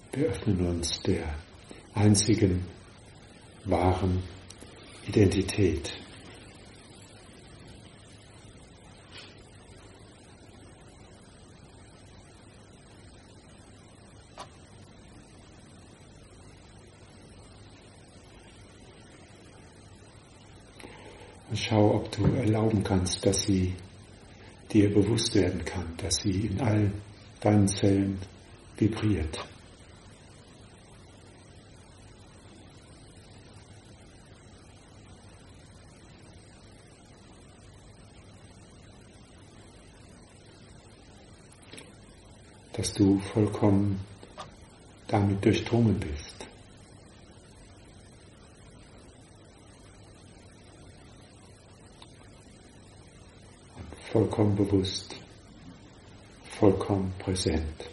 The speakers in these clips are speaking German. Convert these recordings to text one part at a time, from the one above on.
Wir öffnen uns der einzigen wahren Identität. Und schau, ob du erlauben kannst, dass sie dir bewusst werden kann, dass sie in all deinen Zellen vibriert. Dass du vollkommen damit durchdrungen bist. Und vollkommen bewusst, vollkommen präsent.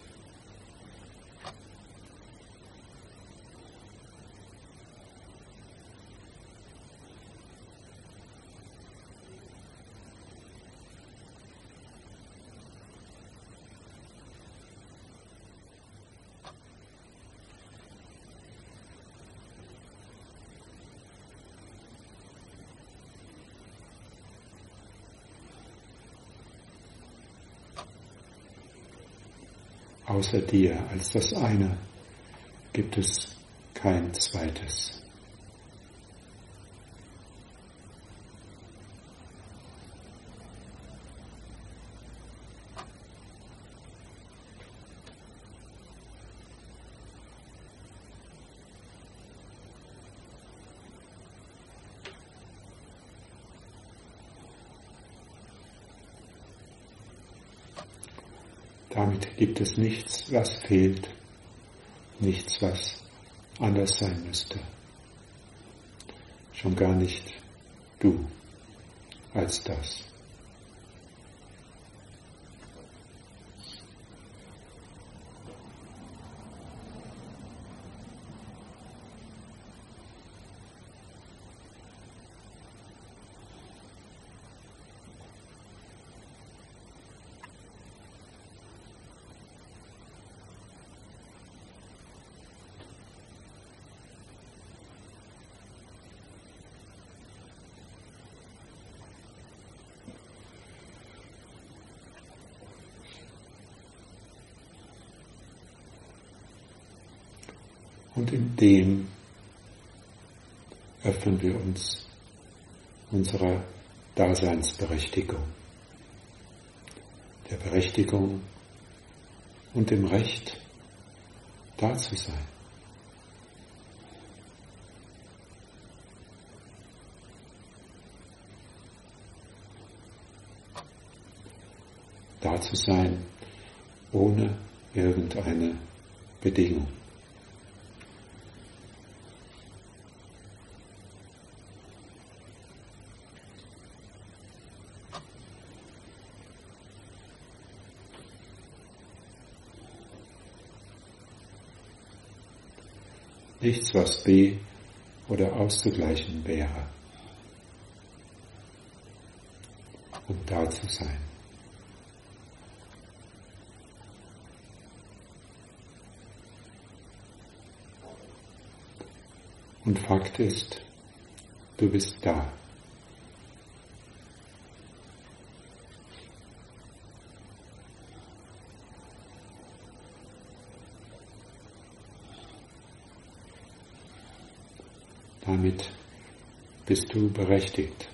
Außer dir als das eine gibt es kein zweites. Damit gibt es nichts, was fehlt, nichts, was anders sein müsste. Schon gar nicht du als das. Und in dem öffnen wir uns unserer Daseinsberechtigung, der Berechtigung und dem Recht, da zu sein. Da zu sein, ohne irgendeine Bedingung. Nichts, was be- oder auszugleichen wäre, um da zu sein. Und Fakt ist, du bist da. Damit bist du berechtigt.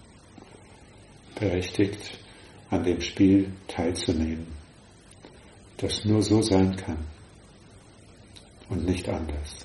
Berechtigt, an dem Spiel teilzunehmen, das nur so sein kann und nicht anders.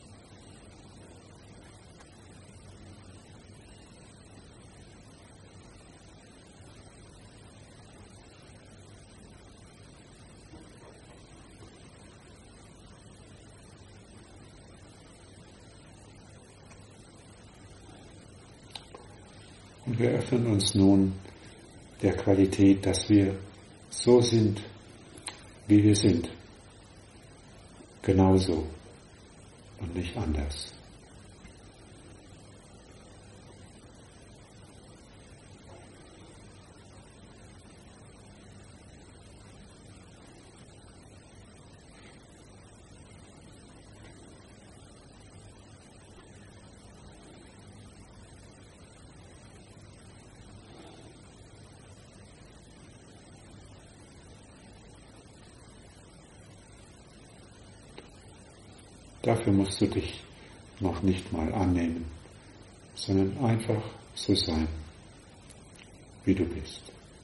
Und wir öffnen uns nun der Qualität, dass wir so sind, wie wir sind. Genauso und nicht anders. Dafür musst du dich noch nicht mal annehmen, sondern einfach so sein, wie du bist.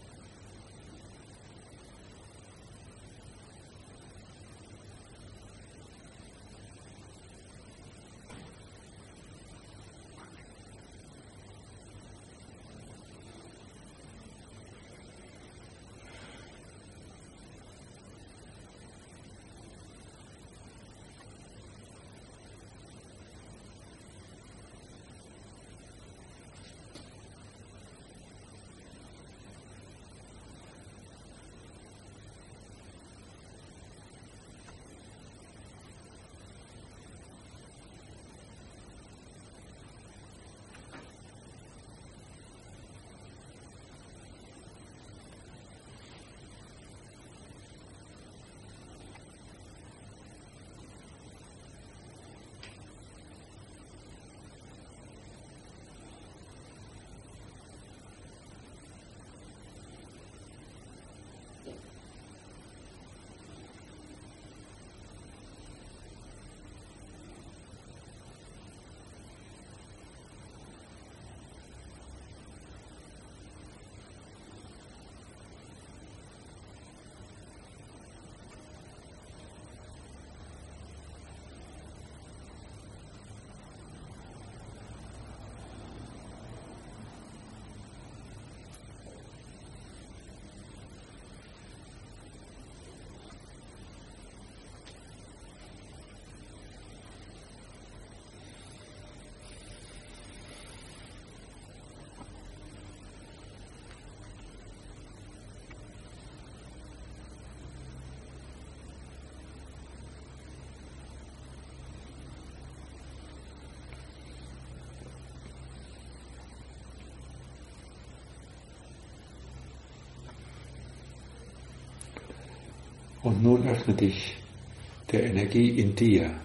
Und nun öffne dich der Energie in dir,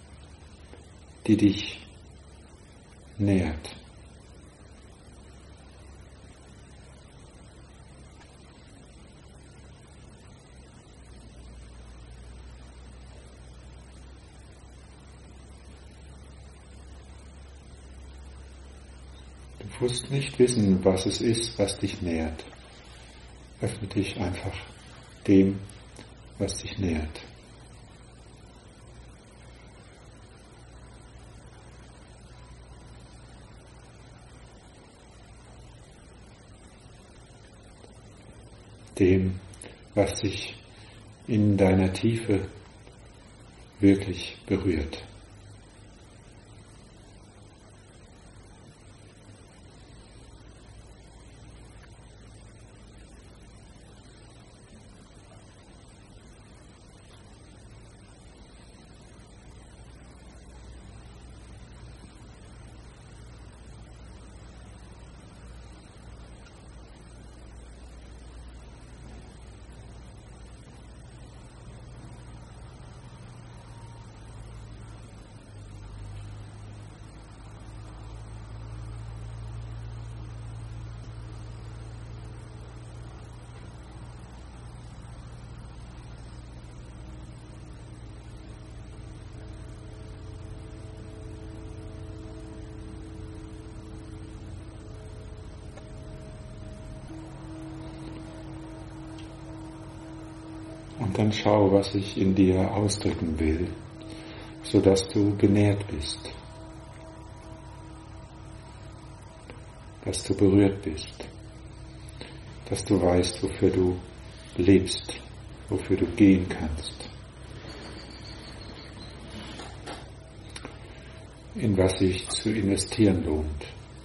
die dich nährt. Du musst nicht wissen, was es ist, was dich nährt. Öffne dich einfach dem, was dich nährt. Dem, was dich in deiner Tiefe wirklich berührt. Und dann schau, was ich in dir ausdrücken will, sodass du genährt bist, dass du berührt bist, dass du weißt, wofür du lebst, wofür du gehen kannst, in was sich zu investieren lohnt.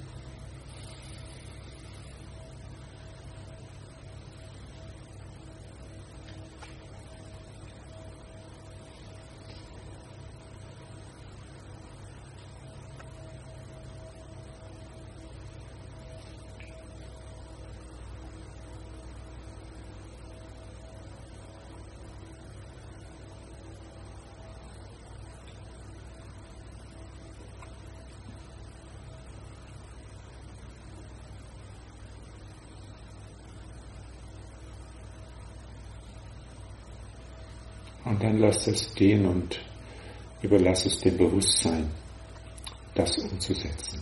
Und dann lass es gehen und überlass es dem Bewusstsein, das umzusetzen.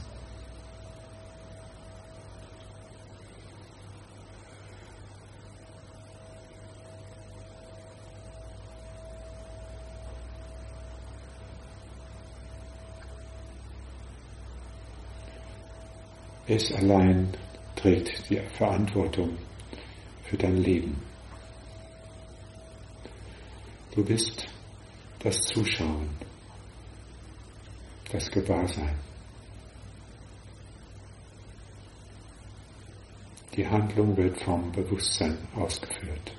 Es allein trägt die Verantwortung für dein Leben. Du bist das Zuschauen, das Gewahrsein. Die Handlung wird vom Bewusstsein ausgeführt.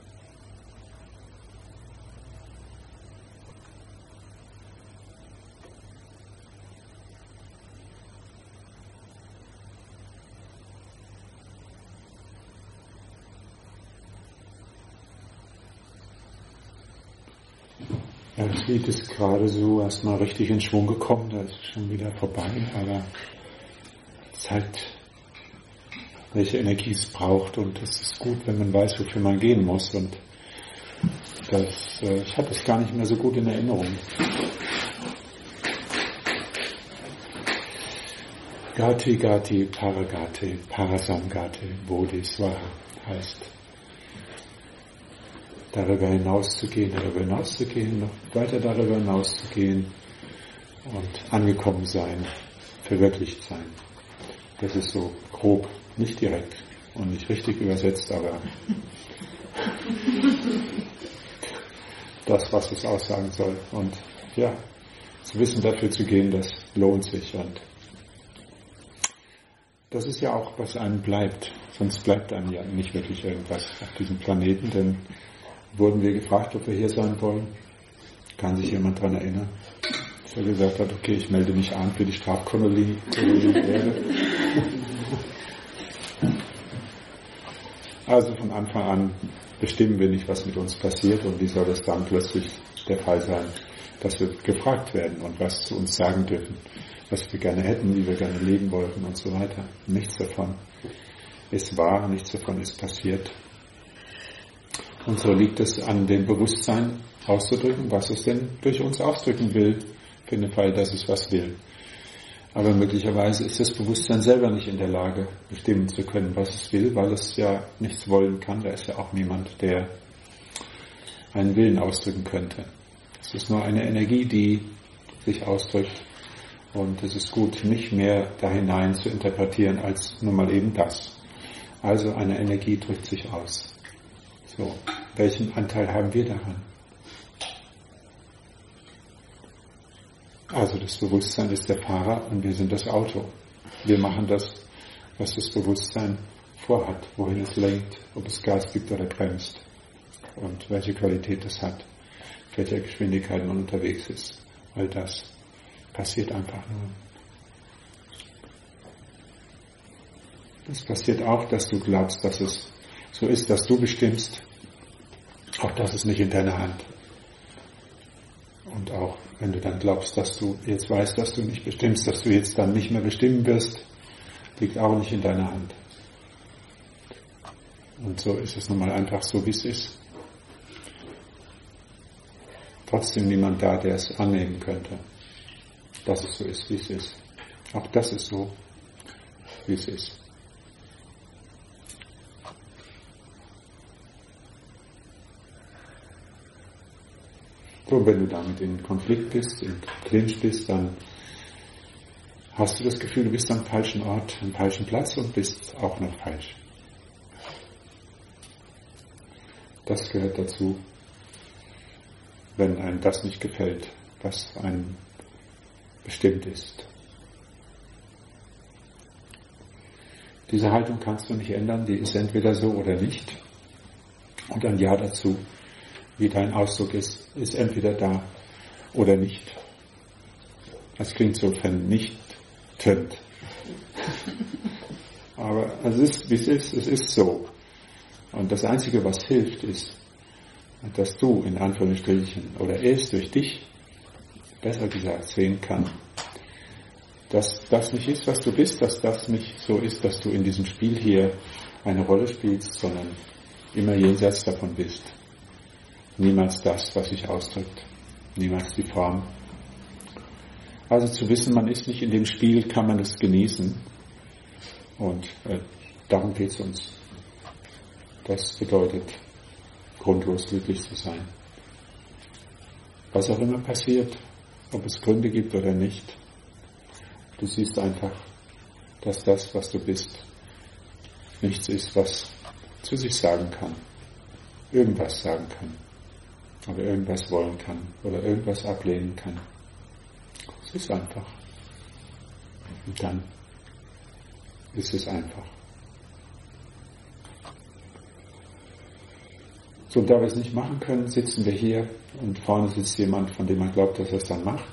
Ja, das Lied ist gerade so erstmal richtig in Schwung gekommen, da ist es schon wieder vorbei, aber es zeigt, welche Energie es braucht, und es ist gut, wenn man weiß, wofür man gehen muss, und ich hatte es gar nicht mehr so gut in Erinnerung. Gati Gati Paragate Parasamgate Bodhisvaha heißt, darüber hinauszugehen, noch weiter darüber hinauszugehen und angekommen sein, verwirklicht sein. Das ist so grob, nicht direkt und nicht richtig übersetzt, aber das, was es aussagen soll. Und ja, zu wissen, dafür zu gehen, das lohnt sich. Und das ist ja auch, was einem bleibt. Sonst bleibt einem ja nicht wirklich irgendwas auf diesem Planeten, denn wurden wir gefragt, ob wir hier sein wollen. Kann sich jemand daran erinnern? Dass er gesagt hat, okay, ich melde mich an für die Strafkolonie Erde. Also von Anfang an bestimmen wir nicht, was mit uns passiert, und wie soll das dann plötzlich der Fall sein, dass wir gefragt werden und was zu uns sagen dürfen, was wir gerne hätten, wie wir gerne leben wollten und so weiter. Nichts davon ist wahr, nichts davon ist passiert. Und so liegt es an dem Bewusstsein auszudrücken, was es denn durch uns ausdrücken will, für den Fall, dass es was will. Aber möglicherweise ist das Bewusstsein selber nicht in der Lage, bestimmen zu können, was es will, weil es ja nichts wollen kann. Da ist ja auch niemand, der einen Willen ausdrücken könnte. Es ist nur eine Energie, die sich ausdrückt. Und es ist gut, nicht mehr da hinein zu interpretieren, als nur mal eben das. Also eine Energie drückt sich aus. So, welchen Anteil haben wir daran? Also das Bewusstsein ist der Fahrer und wir sind das Auto. Wir machen das, was das Bewusstsein vorhat, wohin es lenkt, ob es Gas gibt oder bremst und welche Qualität es hat, welcher Geschwindigkeit man unterwegs ist. All das passiert einfach nur. Es passiert auch, dass du glaubst, dass es so ist, dass du bestimmst. Auch das ist nicht in deiner Hand. Und auch wenn du dann glaubst, dass du jetzt weißt, dass du nicht bestimmst, dass du jetzt dann nicht mehr bestimmen wirst, liegt auch nicht in deiner Hand. Und so ist es nun mal einfach so, wie es ist. Trotzdem niemand da, der es annehmen könnte, dass es so ist, wie es ist. Auch das ist so, wie es ist. Und wenn du damit in Konflikt bist, in Clinch bist, dann hast du das Gefühl, du bist am falschen Ort, am falschen Platz und bist auch noch falsch. Das gehört dazu, wenn einem das nicht gefällt, was einem bestimmt ist. Diese Haltung kannst du nicht ändern, die ist entweder so oder nicht. Und ein Ja dazu, wie dein Ausdruck ist entweder da oder nicht. Das klingt so vernichtend. Aber es ist, wie es ist so. Und das Einzige, was hilft, ist, dass du in Anführungsstrichen oder es durch dich, besser gesagt, sehen kann, dass das nicht ist, was du bist, dass das nicht so ist, dass du in diesem Spiel hier eine Rolle spielst, sondern immer jenseits davon bist. Niemals das, was sich ausdrückt, niemals die Form. Also zu wissen, man ist nicht in dem Spiel, kann man es genießen. Und darum geht es uns. Das bedeutet, grundlos glücklich zu sein. Was auch immer passiert, ob es Gründe gibt oder nicht, du siehst einfach, dass das, was du bist, nichts ist, was zu sich sagen kann, irgendwas sagen kann, oder irgendwas wollen kann, oder irgendwas ablehnen kann. Es ist einfach. Und dann ist es einfach. So, und da wir es nicht machen können, sitzen wir hier und vorne sitzt jemand, von dem man glaubt, dass er es dann macht,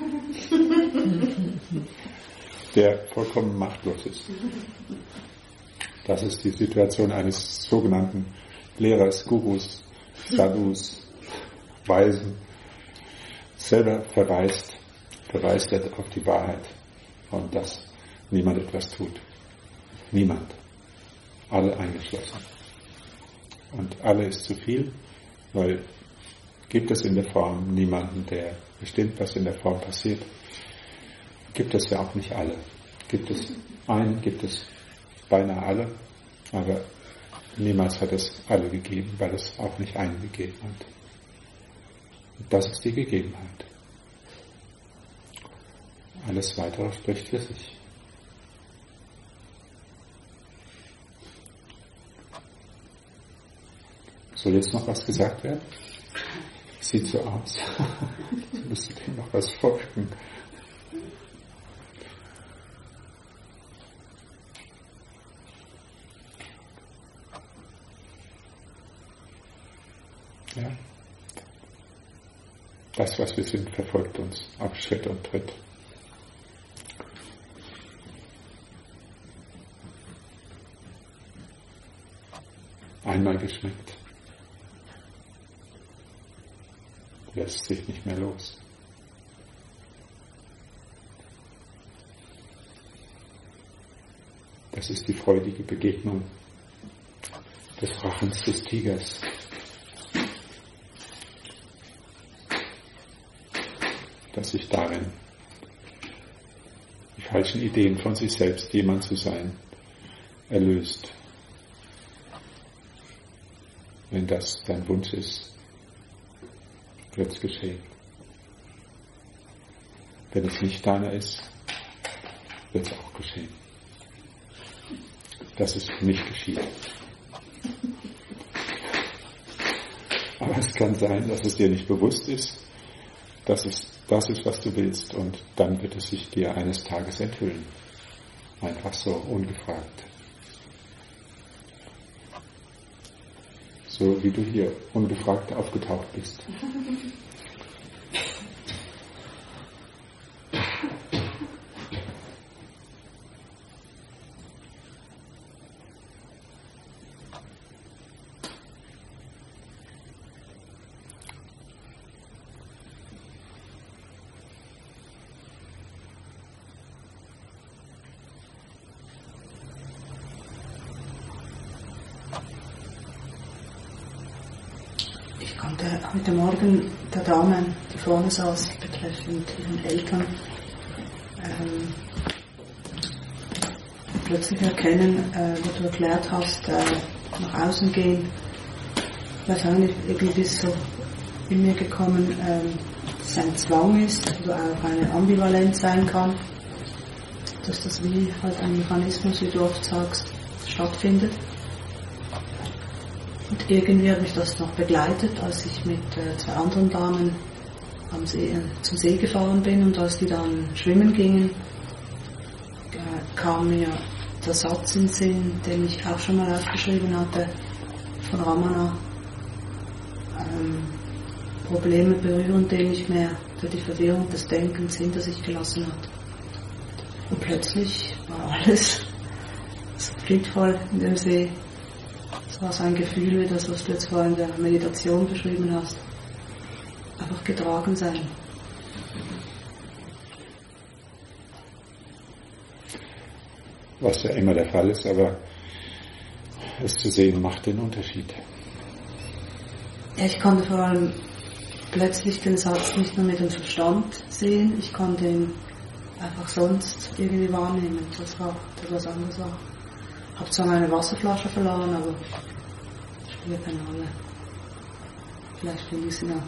der vollkommen machtlos ist. Das ist die Situation eines sogenannten Lehrers, Gurus, Sadhus, Weisen, selber verweist er auf die Wahrheit und dass niemand etwas tut. Niemand. Alle eingeschlossen. Und alle ist zu viel, weil gibt es in der Form niemanden, der bestimmt, was in der Form passiert. Gibt es ja auch nicht alle. Gibt es einen, gibt es beinahe alle, aber niemals hat es alle gegeben, weil es auch nicht einen gegeben hat. Und das ist die Gegebenheit. Alles Weitere spricht für sich. Soll jetzt noch was gesagt werden? Sieht so aus. Jetzt müsste dem noch was folgen. Ja. Das, was wir sind, verfolgt uns auf Schritt und Tritt. Einmal geschmeckt, lässt sich nicht mehr los. Das ist die freudige Begegnung des Rachens des Tigers. Dass sich darin die falschen Ideen von sich selbst, jemand zu sein, erlöst. Wenn das dein Wunsch ist, wird es geschehen. Wenn es nicht deiner ist, wird es auch geschehen. Dass es nicht geschieht. Aber es kann sein, dass es dir nicht bewusst ist, dass es das ist, was du willst, und dann wird es sich dir eines Tages enthüllen. Einfach so, ungefragt. So wie du hier ungefragt aufgetaucht bist. Ich konnte heute Morgen der Dame, die vorne saß, betreffend ihren Eltern, plötzlich erkennen, wo du erklärt hast, nach außen gehen. Ich weiß auch nicht, irgendwie bist so in mir gekommen, dass es ein Zwang ist oder auch eine Ambivalenz sein kann, dass das wie halt ein Mechanismus, wie du oft sagst, stattfindet. Und irgendwie hat mich das noch begleitet, als ich mit 2 anderen Damen zum See gefahren bin, und als die dann schwimmen gingen, kam mir der Satz in den Sinn, den ich auch schon mal aufgeschrieben hatte, von Ramana. Probleme berühren den nicht mehr, für die Verwirrung des Denkens hinter sich gelassen hat. Und plötzlich war alles so friedvoll in dem See. Es war so ein Gefühl wie das, was du jetzt vorhin in der Meditation beschrieben hast. Einfach getragen sein. Was ja immer der Fall ist, aber es zu sehen macht den Unterschied. Ja, ich konnte vor allem plötzlich den Satz nicht nur mit dem Verstand sehen, ich konnte ihn einfach sonst irgendwie wahrnehmen, das was anderes war. Ich habe zwar meine Wasserflasche verloren, aber spielt keine Rolle. Vielleicht finde ich sie noch.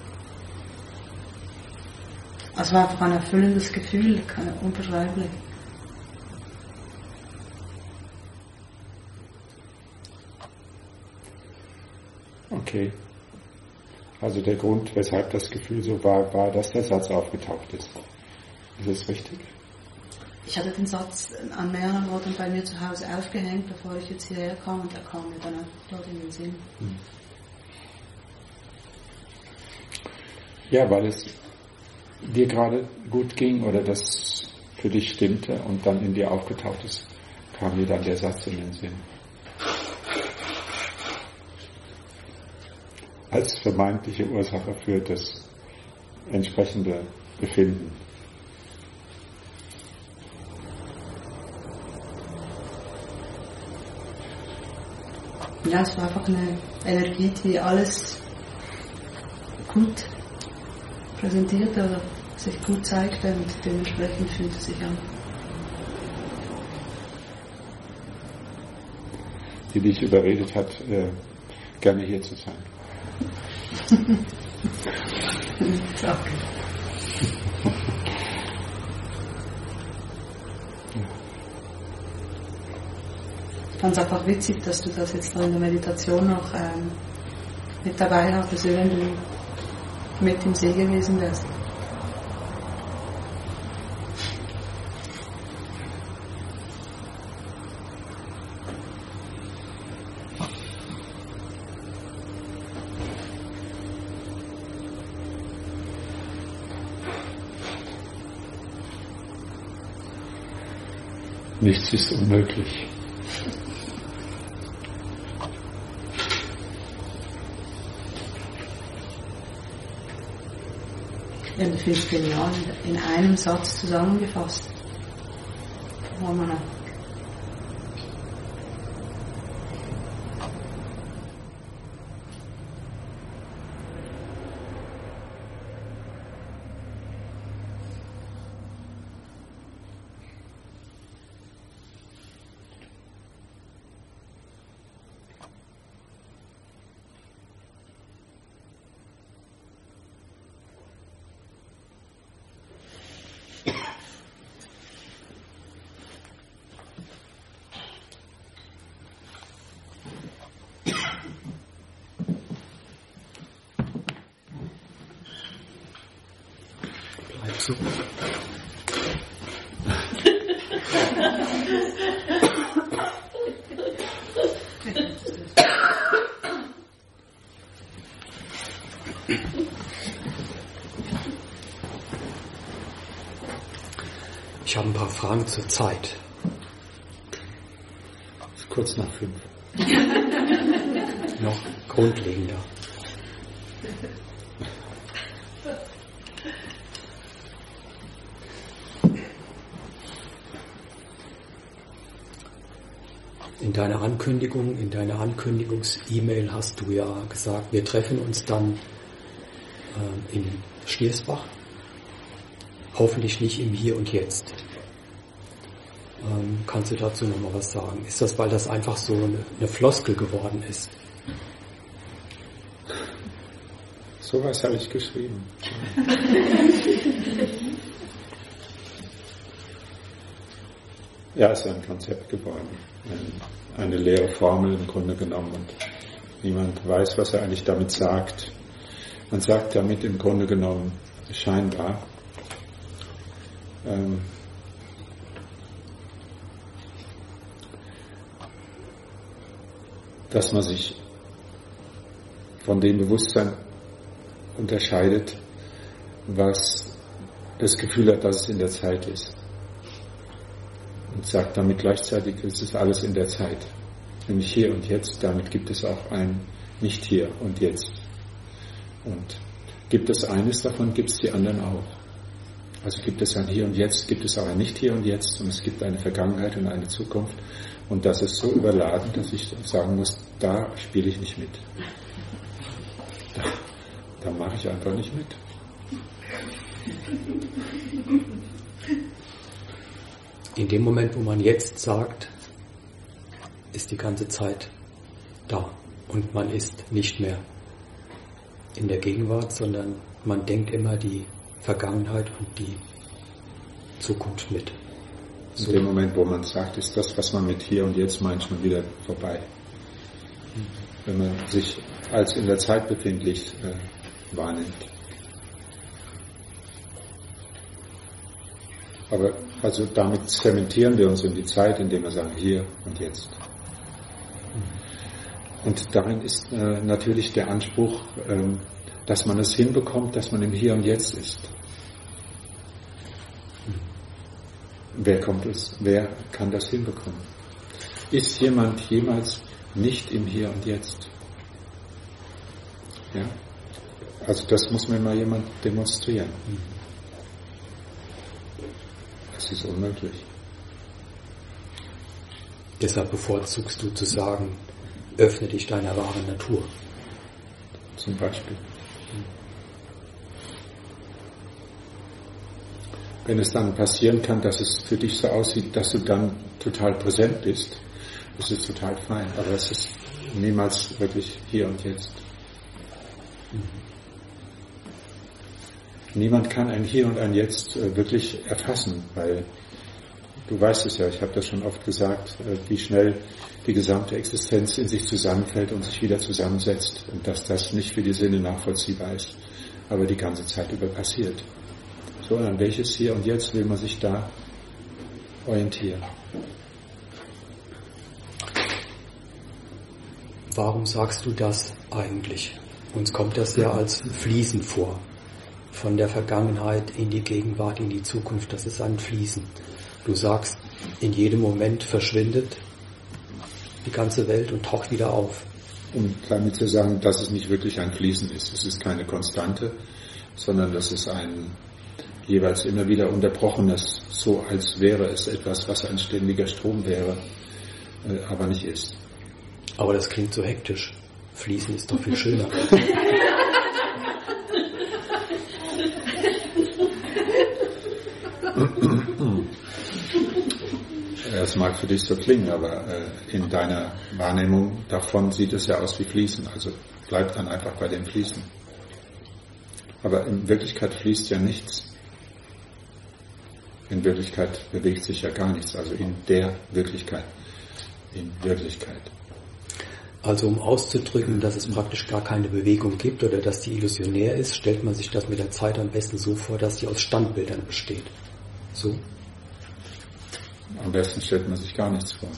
Also es war einfach ein erfüllendes Gefühl, unbeschreiblich. Okay. Also der Grund, weshalb das Gefühl so war, dass der Satz aufgetaucht ist. Ist das richtig? Ich hatte den Satz an mehreren Orten bei mir zu Hause aufgehängt, bevor ich jetzt hierher kam, und er kam mir dann dort in den Sinn. Ja, weil es dir gerade gut ging oder das für dich stimmte und dann in dir aufgetaucht ist, kam mir dann der Satz in den Sinn. Als vermeintliche Ursache für das entsprechende Befinden. Ja, es war einfach eine Energie, die alles gut präsentierte oder sich gut zeigte, und dementsprechend fühlte es sich an. Die dich überredet hat, gerne hier zu sein. Danke. Ich fand es einfach witzig, dass du das jetzt in der Meditation noch mit dabei hattest, wenn du mit im See gewesen wärst. Nichts ist unmöglich. Ja, das finde ich genial, in einem Satz zusammengefasst. Ramana. So. Ich habe ein paar Fragen zur Zeit. Ist kurz nach 5. Noch grundlegender. In deiner Ankündigungs-E-Mail hast du ja gesagt, wir treffen uns dann in Schliersbach. Hoffentlich nicht im Hier und Jetzt. Kannst du dazu nochmal was sagen? Ist das, weil das einfach so eine Floskel geworden ist? Sowas habe ich geschrieben. Ja, es ist ein Konzept geworden. Eine leere Formel im Grunde genommen und niemand weiß, was er eigentlich damit sagt. Man sagt damit im Grunde genommen scheinbar, dass man sich von dem Bewusstsein unterscheidet, was das Gefühl hat, dass es in der Zeit ist. Und sagt damit gleichzeitig, es ist alles in der Zeit. Nämlich hier und jetzt, damit gibt es auch ein Nicht hier und jetzt. Und gibt es eines davon, gibt es die anderen auch. Also gibt es ein Hier und Jetzt, gibt es auch ein Nicht hier und jetzt und es gibt eine Vergangenheit und eine Zukunft. Und das ist so überladen, dass ich sagen muss, da spiele ich nicht mit. Da mache ich einfach nicht mit. In dem Moment, wo man jetzt sagt, ist die ganze Zeit da und man ist nicht mehr in der Gegenwart, sondern man denkt immer die Vergangenheit und die Zukunft mit. So. In dem Moment, wo man sagt, ist das, was man mit hier und jetzt meint, schon wieder vorbei. Wenn man sich als in der Zeit befindlich wahrnimmt. Aber also damit zementieren wir uns in die Zeit, indem wir sagen, hier und jetzt. Und darin ist natürlich der Anspruch, dass man es hinbekommt, dass man im Hier und Jetzt ist. Wer kann das hinbekommen? Ist jemand jemals nicht im Hier und Jetzt? Ja? Also das muss mir mal jemand demonstrieren. Das ist unmöglich. Deshalb bevorzugst du zu sagen, öffne dich deiner wahren Natur. Zum Beispiel. Wenn es dann passieren kann, dass es für dich so aussieht, dass du dann total präsent bist, ist es total fein. Aber es ist niemals wirklich hier und jetzt. Niemand kann ein Hier und ein Jetzt wirklich erfassen, weil du weißt es ja, ich habe das schon oft gesagt, wie schnell die gesamte Existenz in sich zusammenfällt und sich wieder zusammensetzt und dass das nicht für die Sinne nachvollziehbar ist, aber die ganze Zeit über passiert. So, an welches Hier und Jetzt will man sich da orientieren? Warum sagst du das eigentlich? Uns kommt das ja als Fließen vor. Von der Vergangenheit in die Gegenwart, in die Zukunft, das ist ein Fließen. Du sagst, in jedem Moment verschwindet die ganze Welt und taucht wieder auf. Um damit zu sagen, dass es nicht wirklich ein Fließen ist. Es ist keine Konstante, sondern das ist ein jeweils immer wieder unterbrochenes, so als wäre es etwas, was ein ständiger Strom wäre, aber nicht ist. Aber das klingt so hektisch. Fließen ist doch viel schöner. Das mag für dich so klingen, aber in deiner Wahrnehmung davon sieht es ja aus wie Fließen. Also bleib dann einfach bei dem Fließen. Aber in Wirklichkeit fließt ja nichts. In Wirklichkeit bewegt sich ja gar nichts. Also in der Wirklichkeit. In Wirklichkeit. Also um auszudrücken, dass es praktisch gar keine Bewegung gibt oder dass die illusionär ist, stellt man sich das mit der Zeit am besten so vor, dass sie aus Standbildern besteht. So? Am besten stellt man sich gar nichts vor.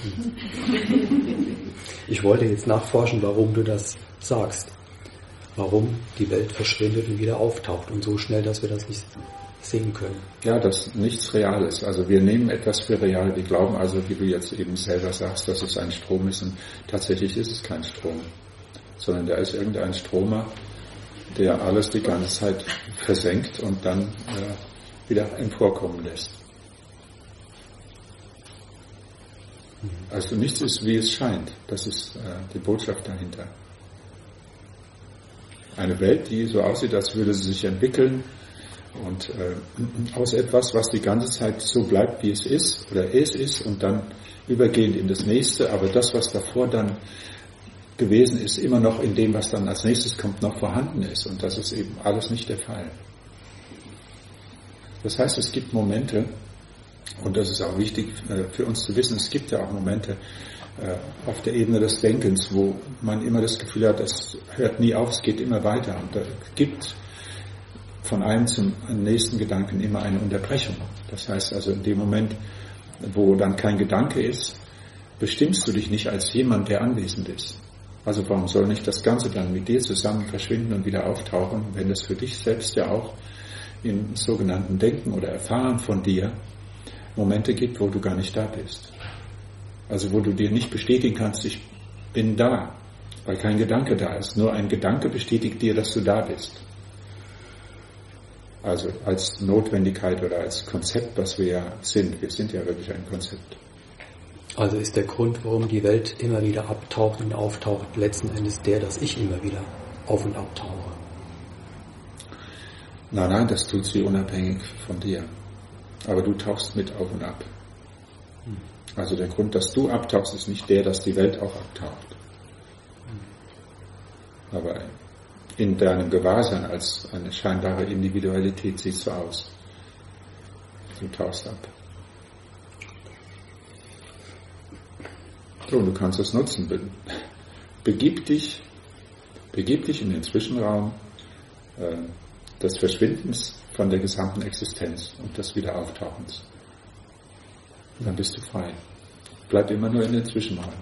Ich wollte jetzt nachforschen, warum du das sagst. Warum die Welt verschwindet und wieder auftaucht und so schnell, dass wir das nicht sehen können. Ja, dass nichts real ist. Also wir nehmen etwas für real. Wir glauben also, wie du jetzt eben selber sagst, dass es ein Strom ist und tatsächlich ist es kein Strom, sondern da ist irgendein Stromer, der alles die ganze Zeit versenkt und dann wieder emporkommen lässt. Also nichts ist, wie es scheint. Das ist die Botschaft dahinter. Eine Welt, die so aussieht, als würde sie sich entwickeln und aus etwas, was die ganze Zeit so bleibt, wie es ist, oder es ist, und dann übergehend in das Nächste, aber das, was davor dann gewesen ist, immer noch in dem, was dann als nächstes kommt, noch vorhanden ist. Und das ist eben alles nicht der Fall. Das heißt, es gibt Momente, und das ist auch wichtig für uns zu wissen, es gibt ja auch Momente auf der Ebene des Denkens, wo man immer das Gefühl hat, das hört nie auf, es geht immer weiter. Und da gibt von einem zum nächsten Gedanken immer eine Unterbrechung. Das heißt also, in dem Moment, wo dann kein Gedanke ist, bestimmst du dich nicht als jemand, der anwesend ist. Also warum soll nicht das Ganze dann mit dir zusammen verschwinden und wieder auftauchen, wenn es für dich selbst ja auch im sogenannten Denken oder Erfahren von dir Momente gibt, wo du gar nicht da bist. Also wo du dir nicht bestätigen kannst, ich bin da, weil kein Gedanke da ist. Nur ein Gedanke bestätigt dir, dass du da bist. Also als Notwendigkeit oder als Konzept, was wir ja sind. Wir sind ja wirklich ein Konzept. Also ist der Grund, warum die Welt immer wieder abtaucht und auftaucht, letzten Endes der, dass ich immer wieder auf und abtauche. Nein, das tut sie unabhängig von dir. Aber du tauchst mit auf und ab. Also der Grund, dass du abtauchst, ist nicht der, dass die Welt auch abtaucht. Aber in deinem Gewahrsein als eine scheinbare Individualität sieht es so aus. Du tauchst ab. So, du kannst es nutzen. Begib dich in den Zwischenraum des Verschwindens von der gesamten Existenz und des Wiederauftauchens. Und dann bist du frei. Bleib immer nur in den Zwischenräumen.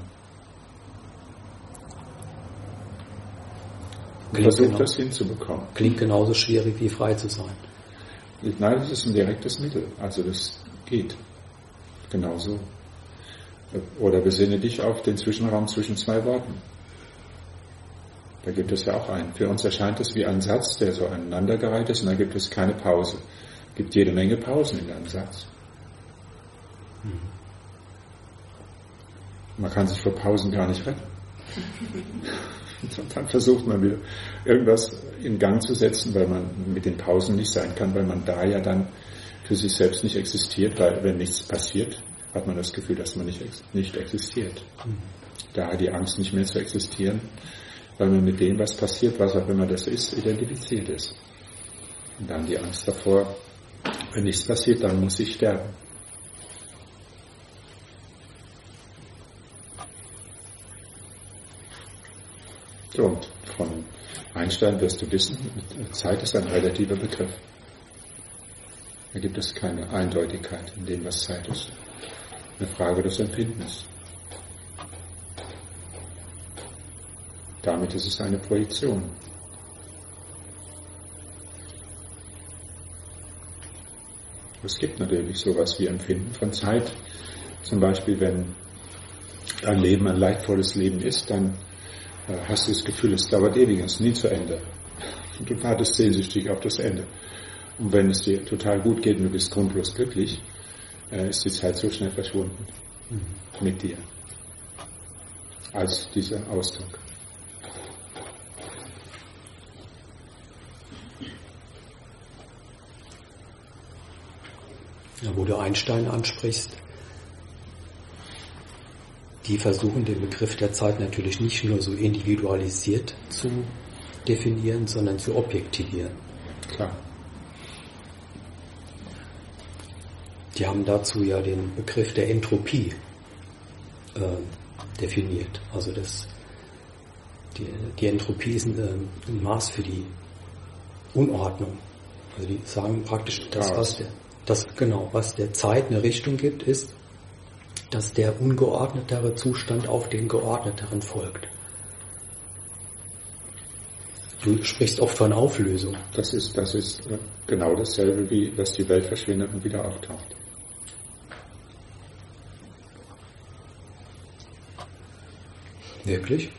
Versuch das hinzubekommen. Klingt genauso schwierig wie frei zu sein. Nein, das ist ein direktes Mittel. Also das geht. Genauso. Oder besinne dich auf den Zwischenraum zwischen zwei Worten. Da gibt es ja auch einen. Für uns erscheint es wie ein Satz, der so aneinandergereiht ist, und da gibt es keine Pause. Es gibt jede Menge Pausen in einem Satz. Man kann sich vor Pausen gar nicht retten. Und dann versucht man wieder irgendwas in Gang zu setzen, weil man mit den Pausen nicht sein kann, weil man da ja dann für sich selbst nicht existiert, weil wenn nichts passiert, hat man das Gefühl, dass man nicht existiert. Daher die Angst, nicht mehr zu existieren, weil man mit dem, was passiert, was auch immer das ist, identifiziert ist. Und dann die Angst davor, wenn nichts passiert, dann muss ich sterben. So, und von Einstein wirst du wissen, Zeit ist ein relativer Begriff. Da gibt es keine Eindeutigkeit in dem, was Zeit ist. Eine Frage des Empfindens. Damit ist es eine Projektion. Es gibt natürlich sowas wie Empfinden von Zeit. Zum Beispiel, wenn dein Leben ein leidvolles Leben ist, dann hast du das Gefühl, es dauert ewig, es ist nie zu Ende. Und du wartest sehnsüchtig auf das Ende. Und wenn es dir total gut geht und du bist grundlos glücklich, ist die Zeit so schnell verschwunden mit dir. Als dieser Ausdruck. Ja, wo du Einstein ansprichst, die versuchen den Begriff der Zeit natürlich nicht nur so individualisiert zu definieren, sondern zu objektivieren. Klar. Die haben dazu ja den Begriff der Entropie definiert. Also die Entropie ist ein Maß für die Unordnung. Also die sagen praktisch, was der Zeit eine Richtung gibt, ist, dass der ungeordnetere Zustand auf den geordneteren folgt. Du sprichst oft von Auflösung. Das ist genau dasselbe, wie dass die Welt verschwindet und wieder auftaucht. Wirklich?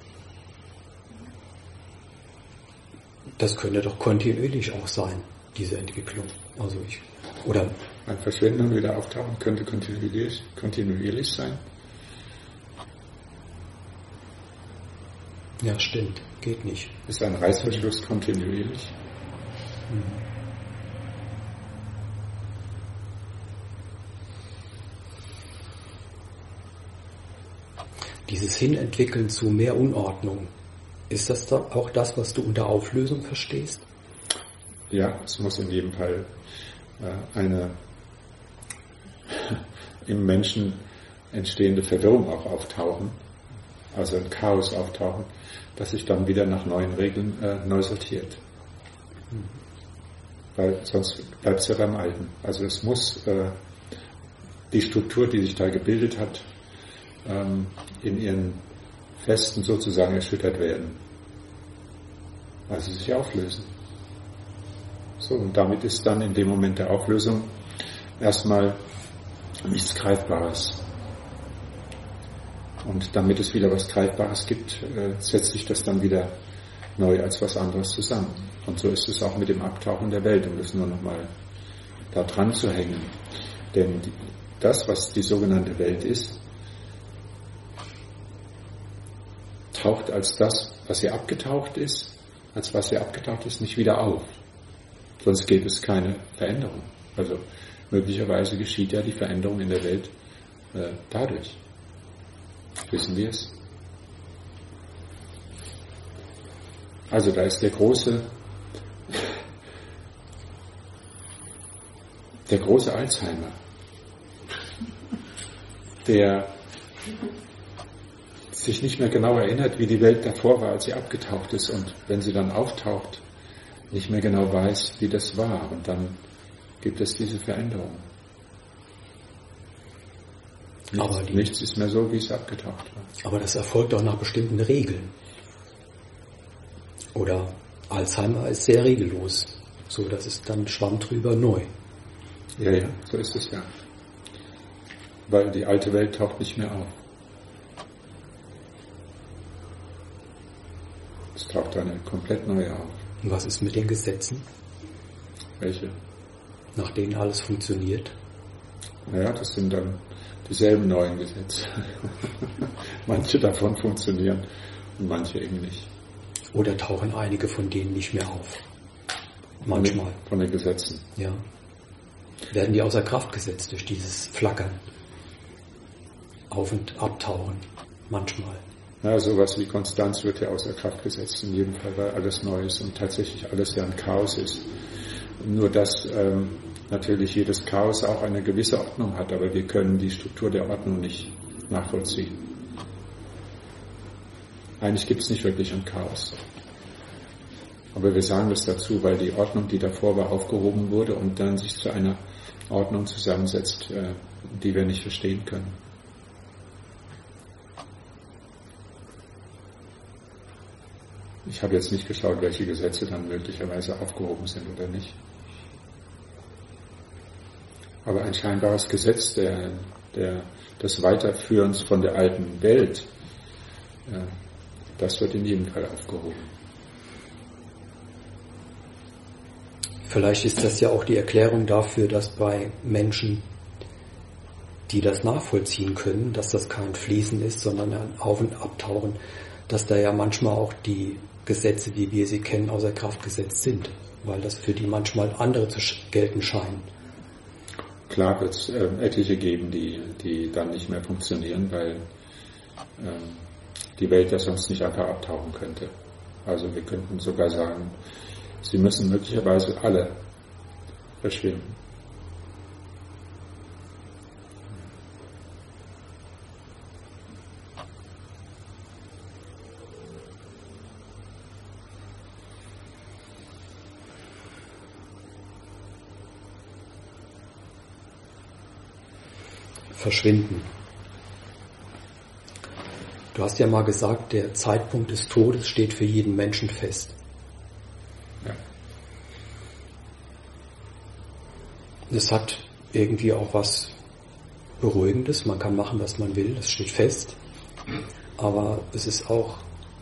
Das könnte doch kontinuierlich auch sein, diese Entwicklung. Oder ein Verschwinden und wieder auftauchen könnte kontinuierlich sein. Ja, stimmt. Geht nicht. Ist ein Reißverschluss kontinuierlich? Dieses Hinentwickeln zu mehr Unordnung, ist das da auch das, was du unter Auflösung verstehst? Ja, es muss in jedem Fall eine im Menschen entstehende Verwirrung auch auftauchen, also ein Chaos auftauchen, das sich dann wieder nach neuen Regeln neu sortiert. Weil sonst bleibt es ja beim Alten. Also es muss die Struktur, die sich da gebildet hat, in ihren Festen sozusagen erschüttert werden. Also sich auflösen. So, und damit ist dann in dem Moment der Auflösung erstmal nichts Greifbares. Und damit es wieder was Greifbares gibt, setzt sich das dann wieder neu als was anderes zusammen. Und so ist es auch mit dem Abtauchen der Welt, um das nur nochmal da dran zu hängen. Denn das, was die sogenannte Welt ist, taucht als das, was hier abgetaucht ist, nicht wieder auf. Sonst gäbe es keine Veränderung. Also möglicherweise geschieht ja die Veränderung in der Welt dadurch. Wissen wir es? Also da ist der große Alzheimer, der sich nicht mehr genau erinnert, wie die Welt davor war, als sie abgetaucht ist, und wenn sie dann auftaucht, nicht mehr genau weiß, wie das war, und dann gibt es diese Veränderung. Nichts ist mehr so, wie es abgetaucht war. Aber das erfolgt auch nach bestimmten Regeln. Oder Alzheimer ist sehr regellos. So, das ist dann Schwamm drüber neu. Ja, so ist es ja. Weil die alte Welt taucht nicht mehr auf. Es taucht eine komplett neue auf. Und was ist mit den Gesetzen? Welche? Nach denen alles funktioniert? Naja, das sind dann dieselben neuen Gesetze. Manche davon funktionieren und manche eben nicht. Oder tauchen einige von denen nicht mehr auf? Manchmal. Von den Gesetzen. Ja. Werden die außer Kraft gesetzt durch dieses Flackern? Auf- und Abtauchen. Manchmal. Ja, sowas wie Konstanz wird ja außer Kraft gesetzt, in jedem Fall, weil alles neu ist und tatsächlich alles ja ein Chaos ist. Nur dass natürlich jedes Chaos auch eine gewisse Ordnung hat, aber wir können die Struktur der Ordnung nicht nachvollziehen. Eigentlich gibt es nicht wirklich ein Chaos. Aber wir sagen das dazu, weil die Ordnung, die davor war, aufgehoben wurde und dann sich zu einer Ordnung zusammensetzt, die wir nicht verstehen können. Ich habe jetzt nicht geschaut, welche Gesetze dann möglicherweise aufgehoben sind oder nicht. Aber ein scheinbares Gesetz des Weiterführens von der alten Welt, das wird in jedem Fall aufgehoben. Vielleicht ist das ja auch die Erklärung dafür, dass bei Menschen, die das nachvollziehen können, dass das kein Fließen ist, sondern ein Auf- und Abtauchen, dass da ja manchmal auch die Gesetze, wie wir sie kennen, außer Kraft gesetzt sind, weil das für die manchmal andere zu gelten scheinen. Klar wird es etliche geben, die dann nicht mehr funktionieren, weil die Welt ja sonst nicht einfach abtauchen könnte. Also wir könnten sogar sagen, sie müssen möglicherweise alle verschwinden. Verschwinden. Du hast ja mal gesagt, der Zeitpunkt des Todes steht für jeden Menschen fest. Ja. Das hat irgendwie auch was Beruhigendes. Man kann machen, was man will, das steht fest. Aber es ist auch,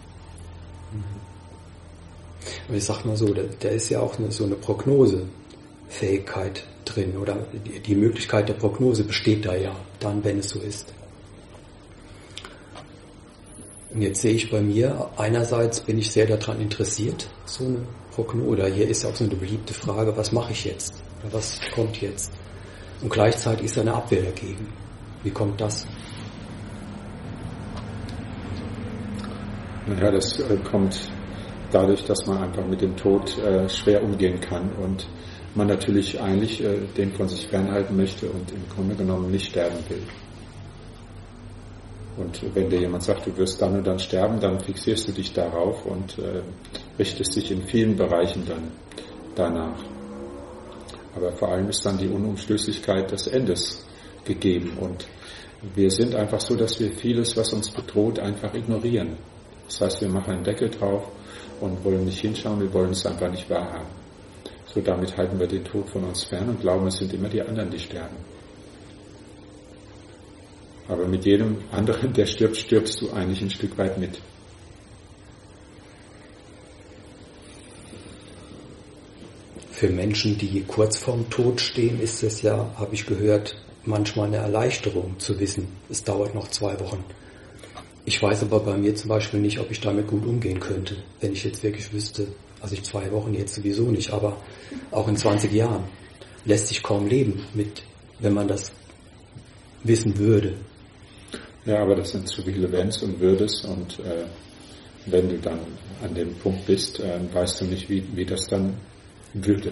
ich sag mal so, da ist ja auch so eine Prognosefähigkeit drin, oder die Möglichkeit der Prognose besteht da ja, dann, wenn es so ist. Und jetzt sehe ich bei mir, einerseits bin ich sehr daran interessiert, so eine Prognose, oder hier ist auch so eine beliebte Frage, was mache ich jetzt? Oder was kommt jetzt? Und gleichzeitig ist da eine Abwehr dagegen. Wie kommt das? Ja, das kommt dadurch, dass man einfach mit dem Tod schwer umgehen kann und man natürlich eigentlich den von sich fernhalten möchte und im Grunde genommen nicht sterben will. Und wenn dir jemand sagt, du wirst dann und dann sterben, dann fixierst du dich darauf und richtest dich in vielen Bereichen dann danach. Aber vor allem ist dann die Unumstößlichkeit des Endes gegeben und wir sind einfach so, dass wir vieles, was uns bedroht, einfach ignorieren. Das heißt, wir machen einen Deckel drauf und wollen nicht hinschauen, wir wollen es einfach nicht wahrhaben. So, damit halten wir den Tod von uns fern und glauben, es sind immer die anderen, die sterben. Aber mit jedem anderen, der stirbt, stirbst du eigentlich ein Stück weit mit. Für Menschen, die kurz vorm Tod stehen, ist es ja, habe ich gehört, manchmal eine Erleichterung zu wissen, es dauert noch 2 Wochen. Ich weiß aber bei mir zum Beispiel nicht, ob ich damit gut umgehen könnte, wenn ich jetzt wirklich wüsste, also ich 2 Wochen jetzt sowieso nicht, aber auch in 20 Jahren lässt sich kaum leben mit, wenn man das wissen würde. Ja, aber das sind zu viele Wenns und Würdes und wenn du dann an dem Punkt bist, weißt du nicht, wie das dann würde.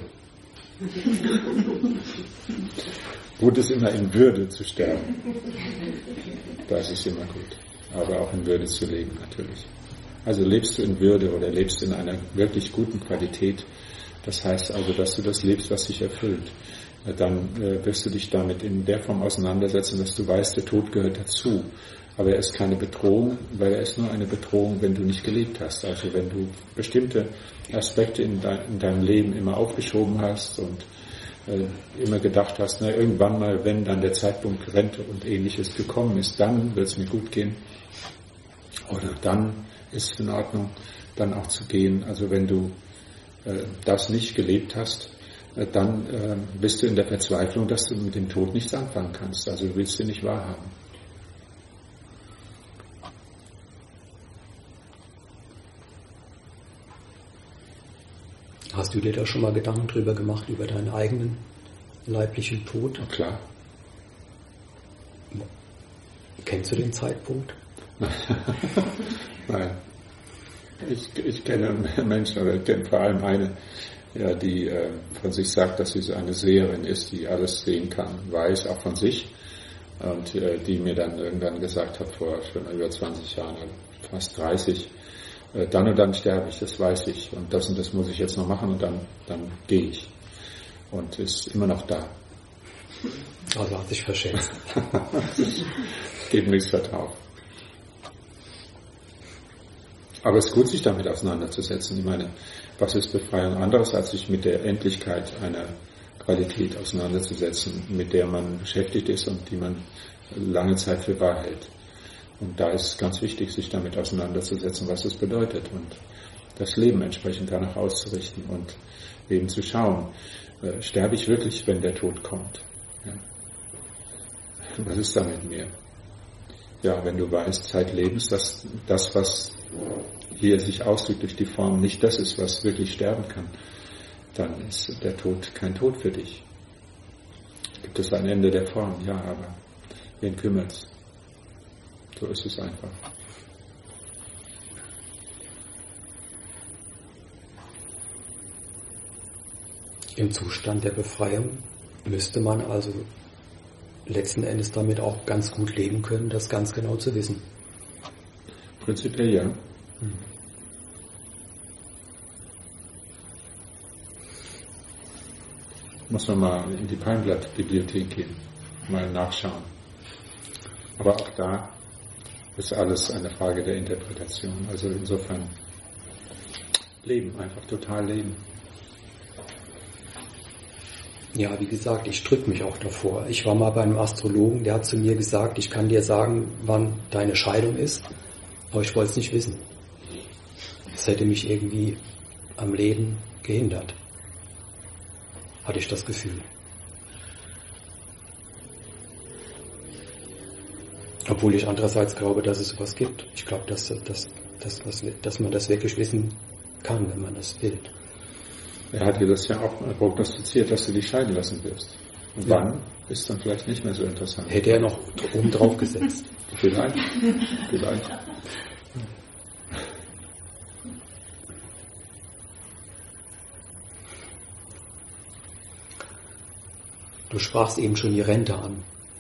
Gut ist immer in Würde zu sterben. Das ist immer gut. Aber auch in Würde zu leben natürlich. Also lebst du in Würde oder lebst in einer wirklich guten Qualität. Das heißt also, dass du das lebst, was dich erfüllt. Dann wirst du dich damit in der Form auseinandersetzen, dass du weißt, der Tod gehört dazu. Aber er ist keine Bedrohung, weil er ist nur eine Bedrohung, wenn du nicht gelebt hast. Also wenn du bestimmte Aspekte in deinem Leben immer aufgeschoben hast und immer gedacht hast, na, irgendwann mal, wenn dann der Zeitpunkt Rente und Ähnliches gekommen ist, dann wird es mir gut gehen. Oder dann ist es in Ordnung, dann auch zu gehen. Also wenn du das nicht gelebt hast, dann bist du in der Verzweiflung, dass du mit dem Tod nichts anfangen kannst. Also du willst ihn nicht wahrhaben. Hast du dir da schon mal Gedanken drüber gemacht, über deinen eigenen leiblichen Tod? Na klar. Kennst du den Zeitpunkt? Nein. Ich kenne Menschen, oder ich kenne vor allem eine, ja, die von sich sagt, dass sie so eine Seherin ist, die alles sehen kann, weiß, auch von sich. Und die mir dann irgendwann gesagt hat, vor schon über 20 Jahren, fast 30, dann und dann sterbe ich, das weiß ich. Und das muss ich jetzt noch machen und dann gehe ich. Und ist immer noch da. Also hat sich verschätzt. Geht nichts vertraut. Aber es ist gut, sich damit auseinanderzusetzen. Ich meine, was ist Befreiung anderes, als sich mit der Endlichkeit einer Qualität auseinanderzusetzen, mit der man beschäftigt ist und die man lange Zeit für wahr hält. Und da ist es ganz wichtig, sich damit auseinanderzusetzen, was es bedeutet und das Leben entsprechend danach auszurichten und eben zu schauen, sterbe ich wirklich, wenn der Tod kommt? Ja. Was ist da mit mir? Ja, wenn du weißt, zeitlebens, dass das, was hier sich ausdrückt durch die Form, nicht das ist, was wirklich sterben kann, dann ist der Tod kein Tod für dich. Gibt es ein Ende der Form? Ja, aber wen kümmert's? So ist es einfach. Im Zustand der Befreiung müsste man also letzten Endes damit auch ganz gut leben können, das ganz genau zu wissen. Prinzipiell ja. Muss man mal in die Palmblatt-Bibliothek gehen, mal nachschauen. Aber auch da ist alles eine Frage der Interpretation. Also insofern leben, einfach total leben. Ja, wie gesagt, ich drücke mich auch davor. Ich war mal bei einem Astrologen, der hat zu mir gesagt, ich kann dir sagen, wann deine Scheidung ist, aber ich wollte es nicht wissen. Das hätte mich irgendwie am Leben gehindert, hatte ich das Gefühl. Obwohl ich andererseits glaube, dass es sowas gibt. Ich glaube, dass man das wirklich wissen kann, wenn man das will. Er hat dir das ja auch prognostiziert, dass du dich scheiden lassen wirst. Und wann ist dann vielleicht nicht mehr so interessant. Hätte er noch oben drauf gesetzt. Vielleicht. Du sprachst eben schon die Rente an.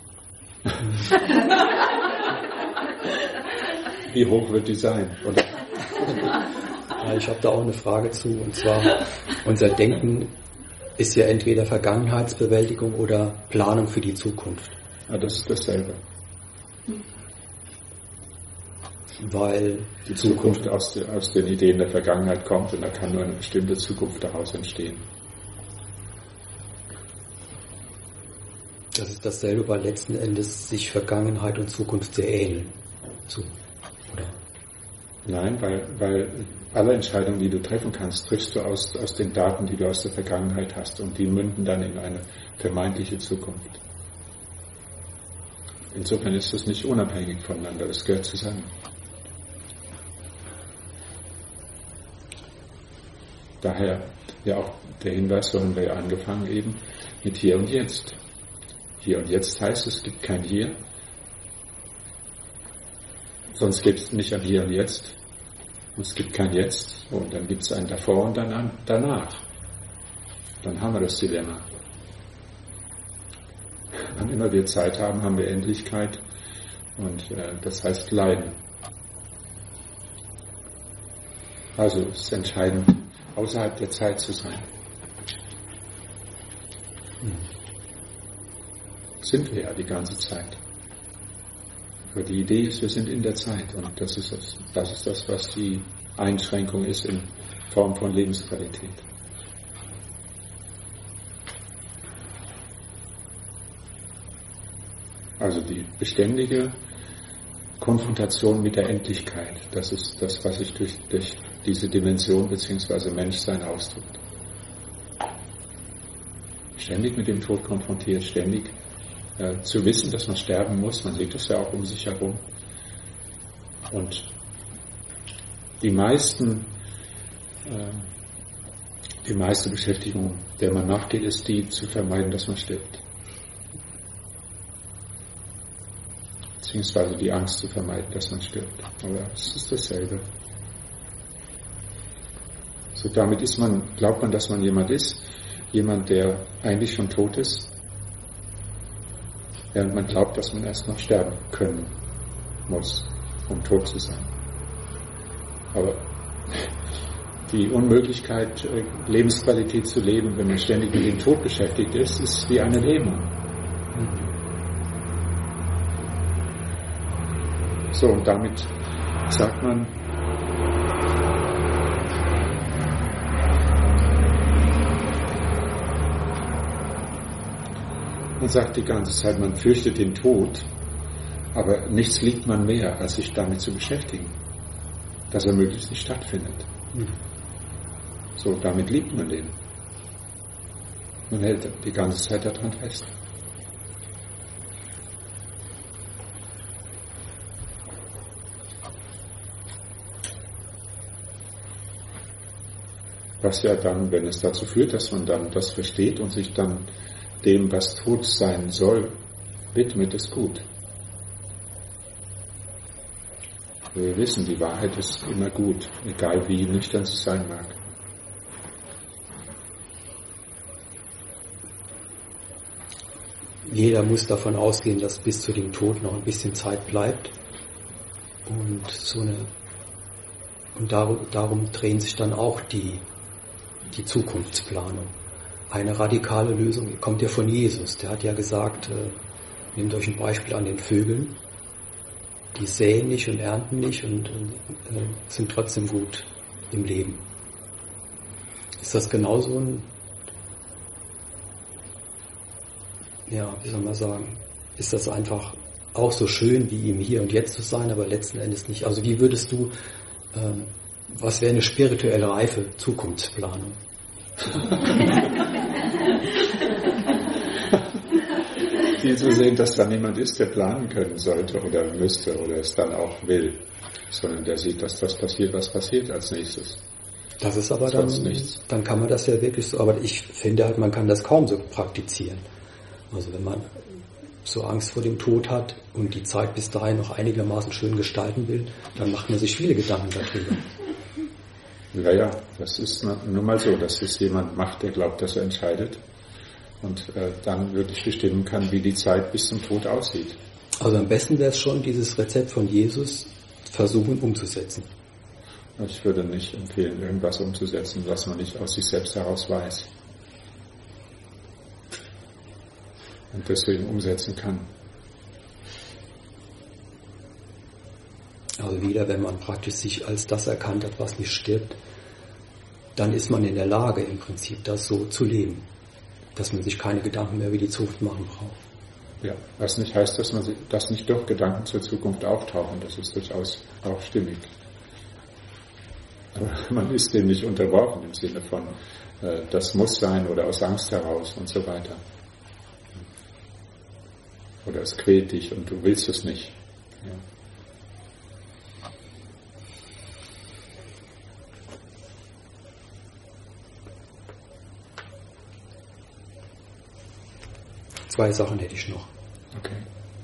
Wie hoch wird die sein? Oder? Ja, ich habe da auch eine Frage zu, und zwar, unser Denken ist ja entweder Vergangenheitsbewältigung oder Planung für die Zukunft. Ja, das ist dasselbe. Weil die Zukunft aus den Ideen der Vergangenheit kommt und da kann nur eine bestimmte Zukunft daraus entstehen. Das ist dasselbe, weil letzten Endes sich Vergangenheit und Zukunft sehr ähneln. So, oder? Nein, weil alle Entscheidungen, die du treffen kannst, triffst du aus den Daten, die du aus der Vergangenheit hast, und die münden dann in eine vermeintliche Zukunft. Insofern ist das nicht unabhängig voneinander, das gehört zusammen. Daher ja auch der Hinweis, so haben wir ja angefangen eben, mit Hier und Jetzt. Hier und Jetzt heißt, es gibt kein Hier, sonst gibt es nicht ein Hier und Jetzt, und es gibt kein Jetzt, und dann gibt es ein Davor und dann danach. Dann haben wir das Dilemma. Wann immer wir Zeit haben, haben wir Endlichkeit, und das heißt Leiden. Also es ist entscheidend, außerhalb der Zeit zu sein. Sind wir ja die ganze Zeit. Aber die Idee ist, wir sind in der Zeit, und das ist das, was die Einschränkung ist in Form von Lebensqualität. Also die beständige Konfrontation mit der Endlichkeit, das ist das, was sich durch diese Dimension bzw. Menschsein ausdrückt. Ständig mit dem Tod konfrontiert, ständig zu wissen, dass man sterben muss, man sieht das ja auch um sich herum. Und die meiste Beschäftigung, der man nachgeht, ist die, zu vermeiden, dass man stirbt. Beziehungsweise die Angst zu vermeiden, dass man stirbt. Aber es ist dasselbe. So, damit glaubt man, dass man jemand ist, jemand, der eigentlich schon tot ist, während man glaubt, dass man erst noch sterben können muss, um tot zu sein. Aber die Unmöglichkeit, Lebensqualität zu leben, wenn man ständig mit dem Tod beschäftigt ist, ist wie eine Lähmung. So, und damit sagt man, sagt die ganze Zeit, man fürchtet den Tod, aber nichts liebt man mehr, als sich damit zu beschäftigen, dass er möglichst nicht stattfindet. So, damit liebt man den. Man hält die ganze Zeit daran fest. Was ja dann, wenn es dazu führt, dass man dann das versteht und sich dann dem, was tot sein soll, widmet, ist gut. Wir wissen, die Wahrheit ist immer gut, egal wie nüchtern sie sein mag. Jeder muss davon ausgehen, dass bis zu dem Tod noch ein bisschen Zeit bleibt. Und darum drehen sich dann auch die Zukunftsplanung. Eine radikale Lösung kommt ja von Jesus. Der hat ja gesagt, nehmt euch ein Beispiel an den Vögeln. Die säen nicht und ernten nicht und sind trotzdem gut im Leben. Ist das genauso wie soll man sagen, ist das einfach auch so schön, wie im Hier und Jetzt zu sein, aber letzten Endes nicht. Also wie würdest du, was wäre eine spirituelle reife Zukunftsplanung? Die zu sehen, dass da niemand ist, der planen können sollte oder müsste oder es dann auch will, sondern der sieht, dass das passiert, was passiert als nächstes. Das ist aber dann kann man das ja wirklich so, aber ich finde halt, man kann das kaum so praktizieren. Also wenn man so Angst vor dem Tod hat und die Zeit bis dahin noch einigermaßen schön gestalten will, dann macht man sich viele Gedanken darüber. Ja, das ist nun mal so, dass es jemand macht, der glaubt, dass er entscheidet. und dann wirklich bestimmen kann, wie die Zeit bis zum Tod aussieht. Also am besten wäre es schon, dieses Rezept von Jesus versuchen umzusetzen. Ich würde nicht empfehlen, irgendwas umzusetzen, was man nicht aus sich selbst heraus weiß und deswegen umsetzen kann. Also wieder, wenn man praktisch sich als das erkannt hat, was nicht stirbt, dann ist man in der Lage, im Prinzip das so zu leben, dass man sich keine Gedanken mehr über die Zukunft machen braucht. Ja, was nicht heißt, dass nicht doch Gedanken zur Zukunft auftauchen, das ist durchaus auch stimmig. Aber man ist dem nicht unterworfen im Sinne von, das muss sein oder aus Angst heraus und so weiter. Oder es quält dich und du willst es nicht. Ja. Zwei Sachen hätte ich noch. Okay.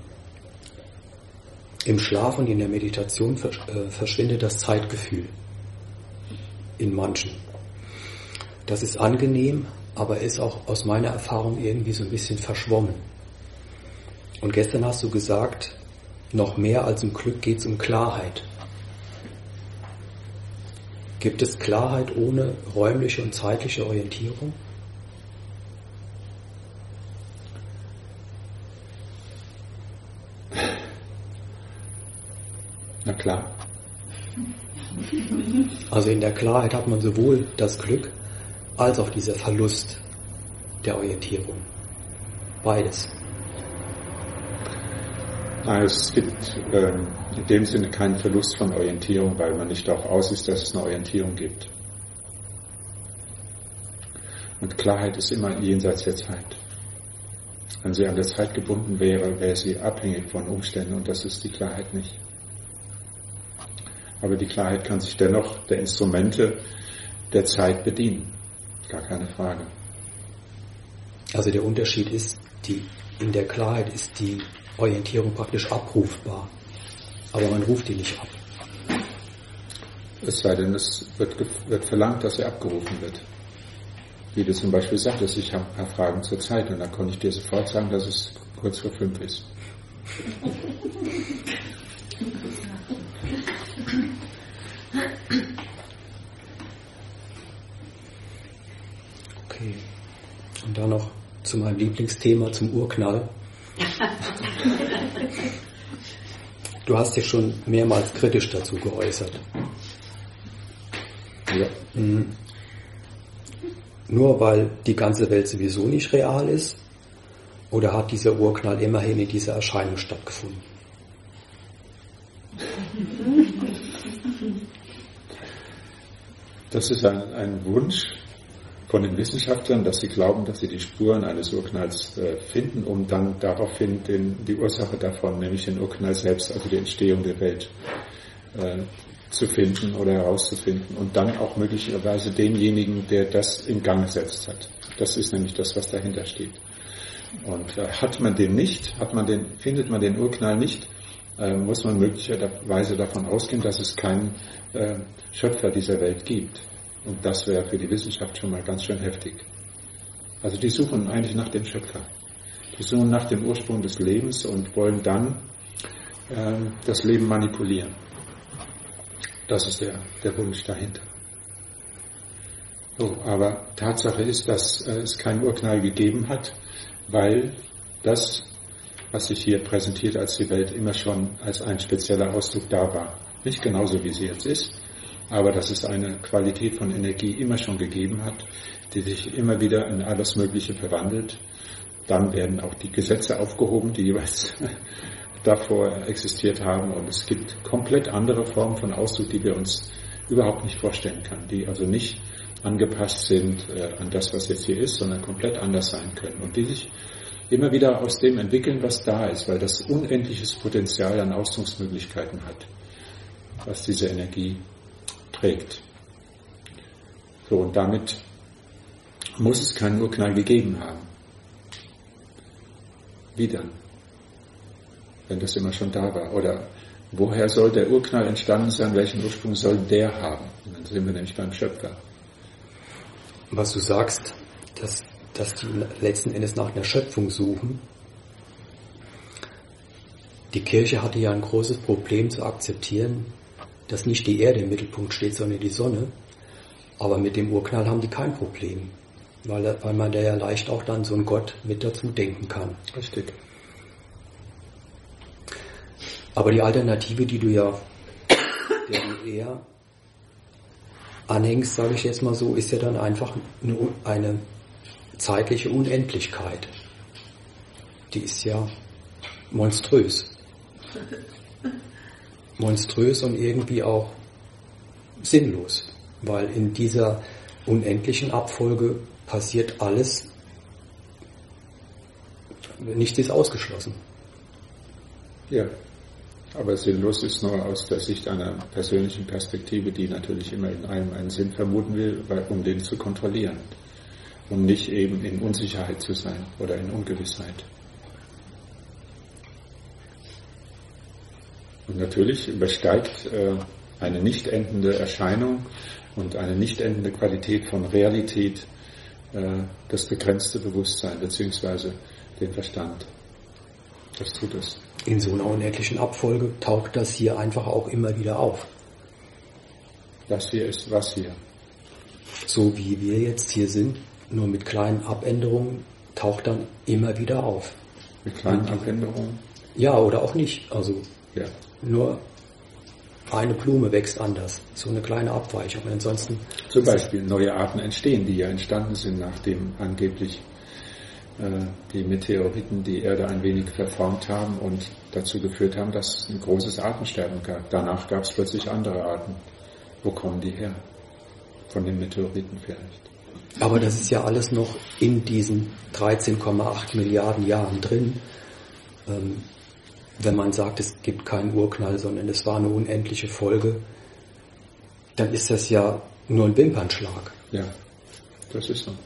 Im Schlaf und in der Meditation verschwindet das Zeitgefühl in manchen. Das ist angenehm, aber ist auch aus meiner Erfahrung irgendwie so ein bisschen verschwommen. Und gestern hast du gesagt, noch mehr als um Glück geht es um Klarheit. Gibt es Klarheit ohne räumliche und zeitliche Orientierung? Na klar. Also in der Klarheit hat man sowohl das Glück als auch dieser Verlust der Orientierung. Beides. Es gibt in dem Sinne keinen Verlust von Orientierung, weil man nicht darauf aus ist, dass es eine Orientierung gibt. Und Klarheit ist immer jenseits der Zeit. Wenn sie an der Zeit gebunden wäre, wäre sie abhängig von Umständen und das ist die Klarheit nicht. Aber die Klarheit kann sich dennoch der Instrumente der Zeit bedienen. Gar keine Frage. Also der Unterschied ist, in der Klarheit ist die Orientierung praktisch abrufbar. Aber man ruft die nicht ab. Es sei denn, es wird verlangt, dass sie abgerufen wird. Wie du zum Beispiel sagtest, ich habe ein paar Fragen zur Zeit und dann konnte ich dir sofort sagen, dass es kurz vor 5 ist. Okay. Und dann noch zu meinem Lieblingsthema, zum Urknall. Du hast dich schon mehrmals kritisch dazu geäußert. Ja. Nur weil die ganze Welt sowieso nicht real ist? Oder hat dieser Urknall immerhin in dieser Erscheinung stattgefunden? Das ist ein Wunsch von den Wissenschaftlern, dass sie glauben, dass sie die Spuren eines Urknalls finden, um dann daraufhin die Ursache davon, nämlich den Urknall selbst, also die Entstehung der Welt, zu finden oder herauszufinden und dann auch möglicherweise denjenigen, der das in Gang gesetzt hat. Das ist nämlich das, was dahinter steht. Und hat man den nicht, findet man den Urknall nicht, muss man möglicherweise davon ausgehen, dass es keinen Schöpfer dieser Welt gibt. Und das wäre für die Wissenschaft schon mal ganz schön heftig. Also die suchen eigentlich nach dem Schöpfer. Die suchen nach dem Ursprung des Lebens und wollen dann das Leben manipulieren. Das ist der Wunsch dahinter. So, aber Tatsache ist, dass es keinen Urknall gegeben hat, weil das, was sich hier präsentiert als die Welt, immer schon als ein spezieller Ausdruck da war. Nicht genauso, wie sie jetzt ist, aber dass es eine Qualität von Energie immer schon gegeben hat, die sich immer wieder in alles Mögliche verwandelt. Dann werden auch die Gesetze aufgehoben, die jeweils davor existiert haben. Und es gibt komplett andere Formen von Ausdruck, die wir uns überhaupt nicht vorstellen können, die also nicht angepasst sind an das, was jetzt hier ist, sondern komplett anders sein können und die sich immer wieder aus dem entwickeln, was da ist, weil das unendliches Potenzial an Ausdrucksmöglichkeiten hat, was diese Energie trägt. So, und damit muss es keinen Urknall gegeben haben. Wie dann? Wenn das immer schon da war. Oder woher soll der Urknall entstanden sein? Welchen Ursprung soll der haben? Und dann sind wir nämlich beim Schöpfer. Was du sagst, dass dass die letzten Endes nach einer Schöpfung suchen. Die Kirche hatte ja ein großes Problem zu akzeptieren, dass nicht die Erde im Mittelpunkt steht, sondern die Sonne. Aber mit dem Urknall haben die kein Problem, weil man da ja leicht auch dann so einen Gott mit dazu denken kann. Richtig. Aber die Alternative, der du eher anhängst, sage ich jetzt mal so, ist ja dann einfach eine zeitliche Unendlichkeit. Die ist ja monströs. Monströs und irgendwie auch sinnlos, weil in dieser unendlichen Abfolge passiert alles, nichts ist ausgeschlossen. Ja, aber sinnlos ist nur aus der Sicht einer persönlichen Perspektive, die natürlich immer in einem einen Sinn vermuten will, um den zu kontrollieren und nicht eben in Unsicherheit zu sein oder in Ungewissheit. Und natürlich übersteigt eine nicht endende Erscheinung und eine nicht endende Qualität von Realität das begrenzte Bewusstsein bzw. den Verstand. Das tut es. In so einer unendlichen Abfolge taucht das hier einfach auch immer wieder auf. Das hier ist was hier. So wie wir jetzt hier sind, nur mit kleinen Abänderungen, taucht dann immer wieder auf. Mit kleinen Abänderungen? Ja, oder auch nicht. Also ja. Nur eine Blume wächst anders. So eine kleine Abweichung. Und ansonsten zum Beispiel neue Arten entstehen, die ja entstanden sind, nachdem angeblich die Meteoriten die Erde ein wenig verformt haben und dazu geführt haben, dass es ein großes Artensterben gab. Danach gab es plötzlich andere Arten. Wo kommen die her? Von den Meteoriten vielleicht. Aber das ist ja alles noch in diesen 13,8 Milliarden Jahren drin. Wenn man sagt, es gibt keinen Urknall, sondern es war eine unendliche Folge, dann ist das ja nur ein Wimpernschlag. Ja, das ist so.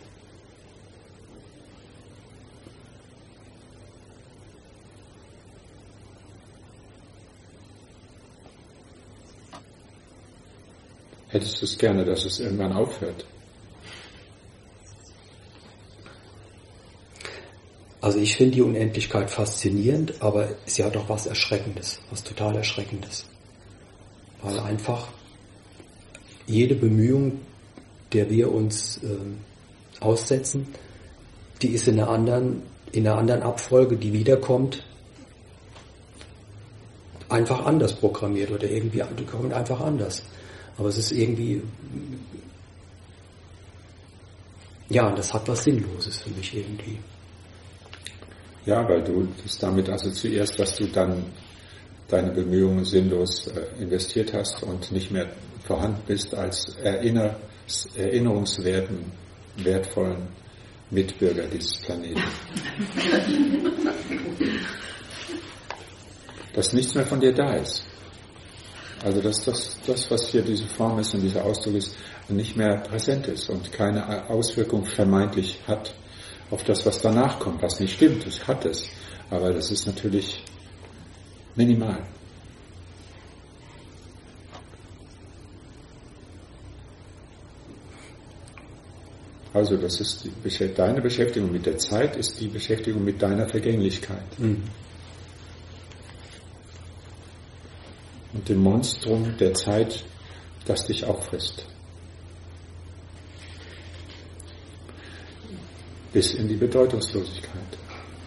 Hättest du es gerne, dass es irgendwann aufhört? Also ich finde die Unendlichkeit faszinierend, aber sie hat auch was Erschreckendes, was total Erschreckendes. Weil einfach jede Bemühung, der wir uns aussetzen, die ist in einer anderen Abfolge, die wiederkommt, einfach anders programmiert oder irgendwie, die kommt einfach anders. Aber es ist irgendwie, ja, das hat was Sinnloses für mich irgendwie. Ja, weil du das damit assoziierst, dass du dann deine Bemühungen sinnlos investiert hast und nicht mehr vorhanden bist als erinnerungswerten, wertvollen Mitbürger dieses Planeten. Dass nichts mehr von dir da ist. Also dass das, was hier diese Form ist und dieser Ausdruck ist, nicht mehr präsent ist und keine Auswirkung vermeintlich hat auf das, was danach kommt, was nicht stimmt. Es hat es, aber das ist natürlich minimal. Also das ist deine Beschäftigung mit der Zeit, ist die Beschäftigung mit deiner Vergänglichkeit. Mhm. Und dem Monstrum der Zeit, das dich auffrisst. Bis in die Bedeutungslosigkeit.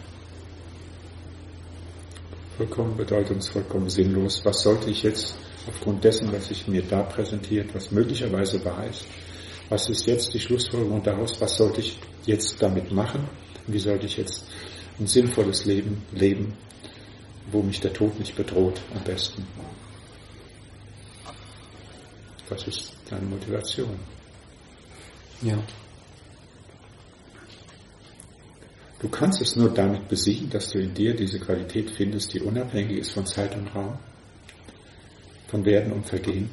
Vollkommen vollkommen sinnlos. Was sollte ich jetzt aufgrund dessen, was sich mir da präsentiert, was möglicherweise wahr ist, was ist jetzt die Schlussfolgerung daraus, was sollte ich jetzt damit machen? Wie sollte ich jetzt ein sinnvolles Leben leben, wo mich der Tod nicht bedroht am besten? Was ist deine Motivation? Ja. Du kannst es nur damit besiegen, dass du in dir diese Qualität findest, die unabhängig ist von Zeit und Raum, von Werden und Vergehen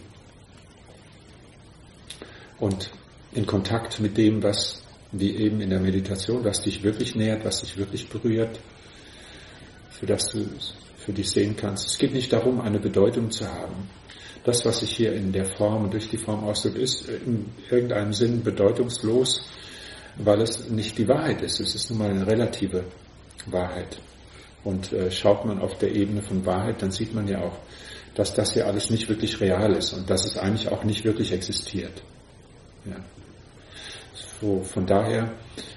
und in Kontakt mit dem, was, wie eben in der Meditation, was dich wirklich nährt, was dich wirklich berührt, für das du für dich sehen kannst. Es geht nicht darum, eine Bedeutung zu haben. Das, was sich hier in der Form und durch die Form ausdrückt, ist in irgendeinem Sinn bedeutungslos, weil es nicht die Wahrheit ist. Es ist nun mal eine relative Wahrheit. Und schaut man auf der Ebene von Wahrheit, dann sieht man ja auch, dass das hier alles nicht wirklich real ist und dass es eigentlich auch nicht wirklich existiert. Ja. So, von daher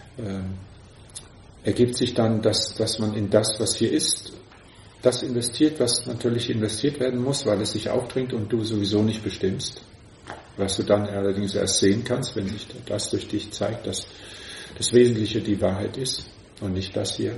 ergibt sich dann, dass man in das, was hier ist, das investiert, was natürlich investiert werden muss, weil es sich aufdringt und du sowieso nicht bestimmst. Was du dann allerdings erst sehen kannst, wenn sich das durch dich zeigt, dass das Wesentliche die Wahrheit ist und nicht das hier.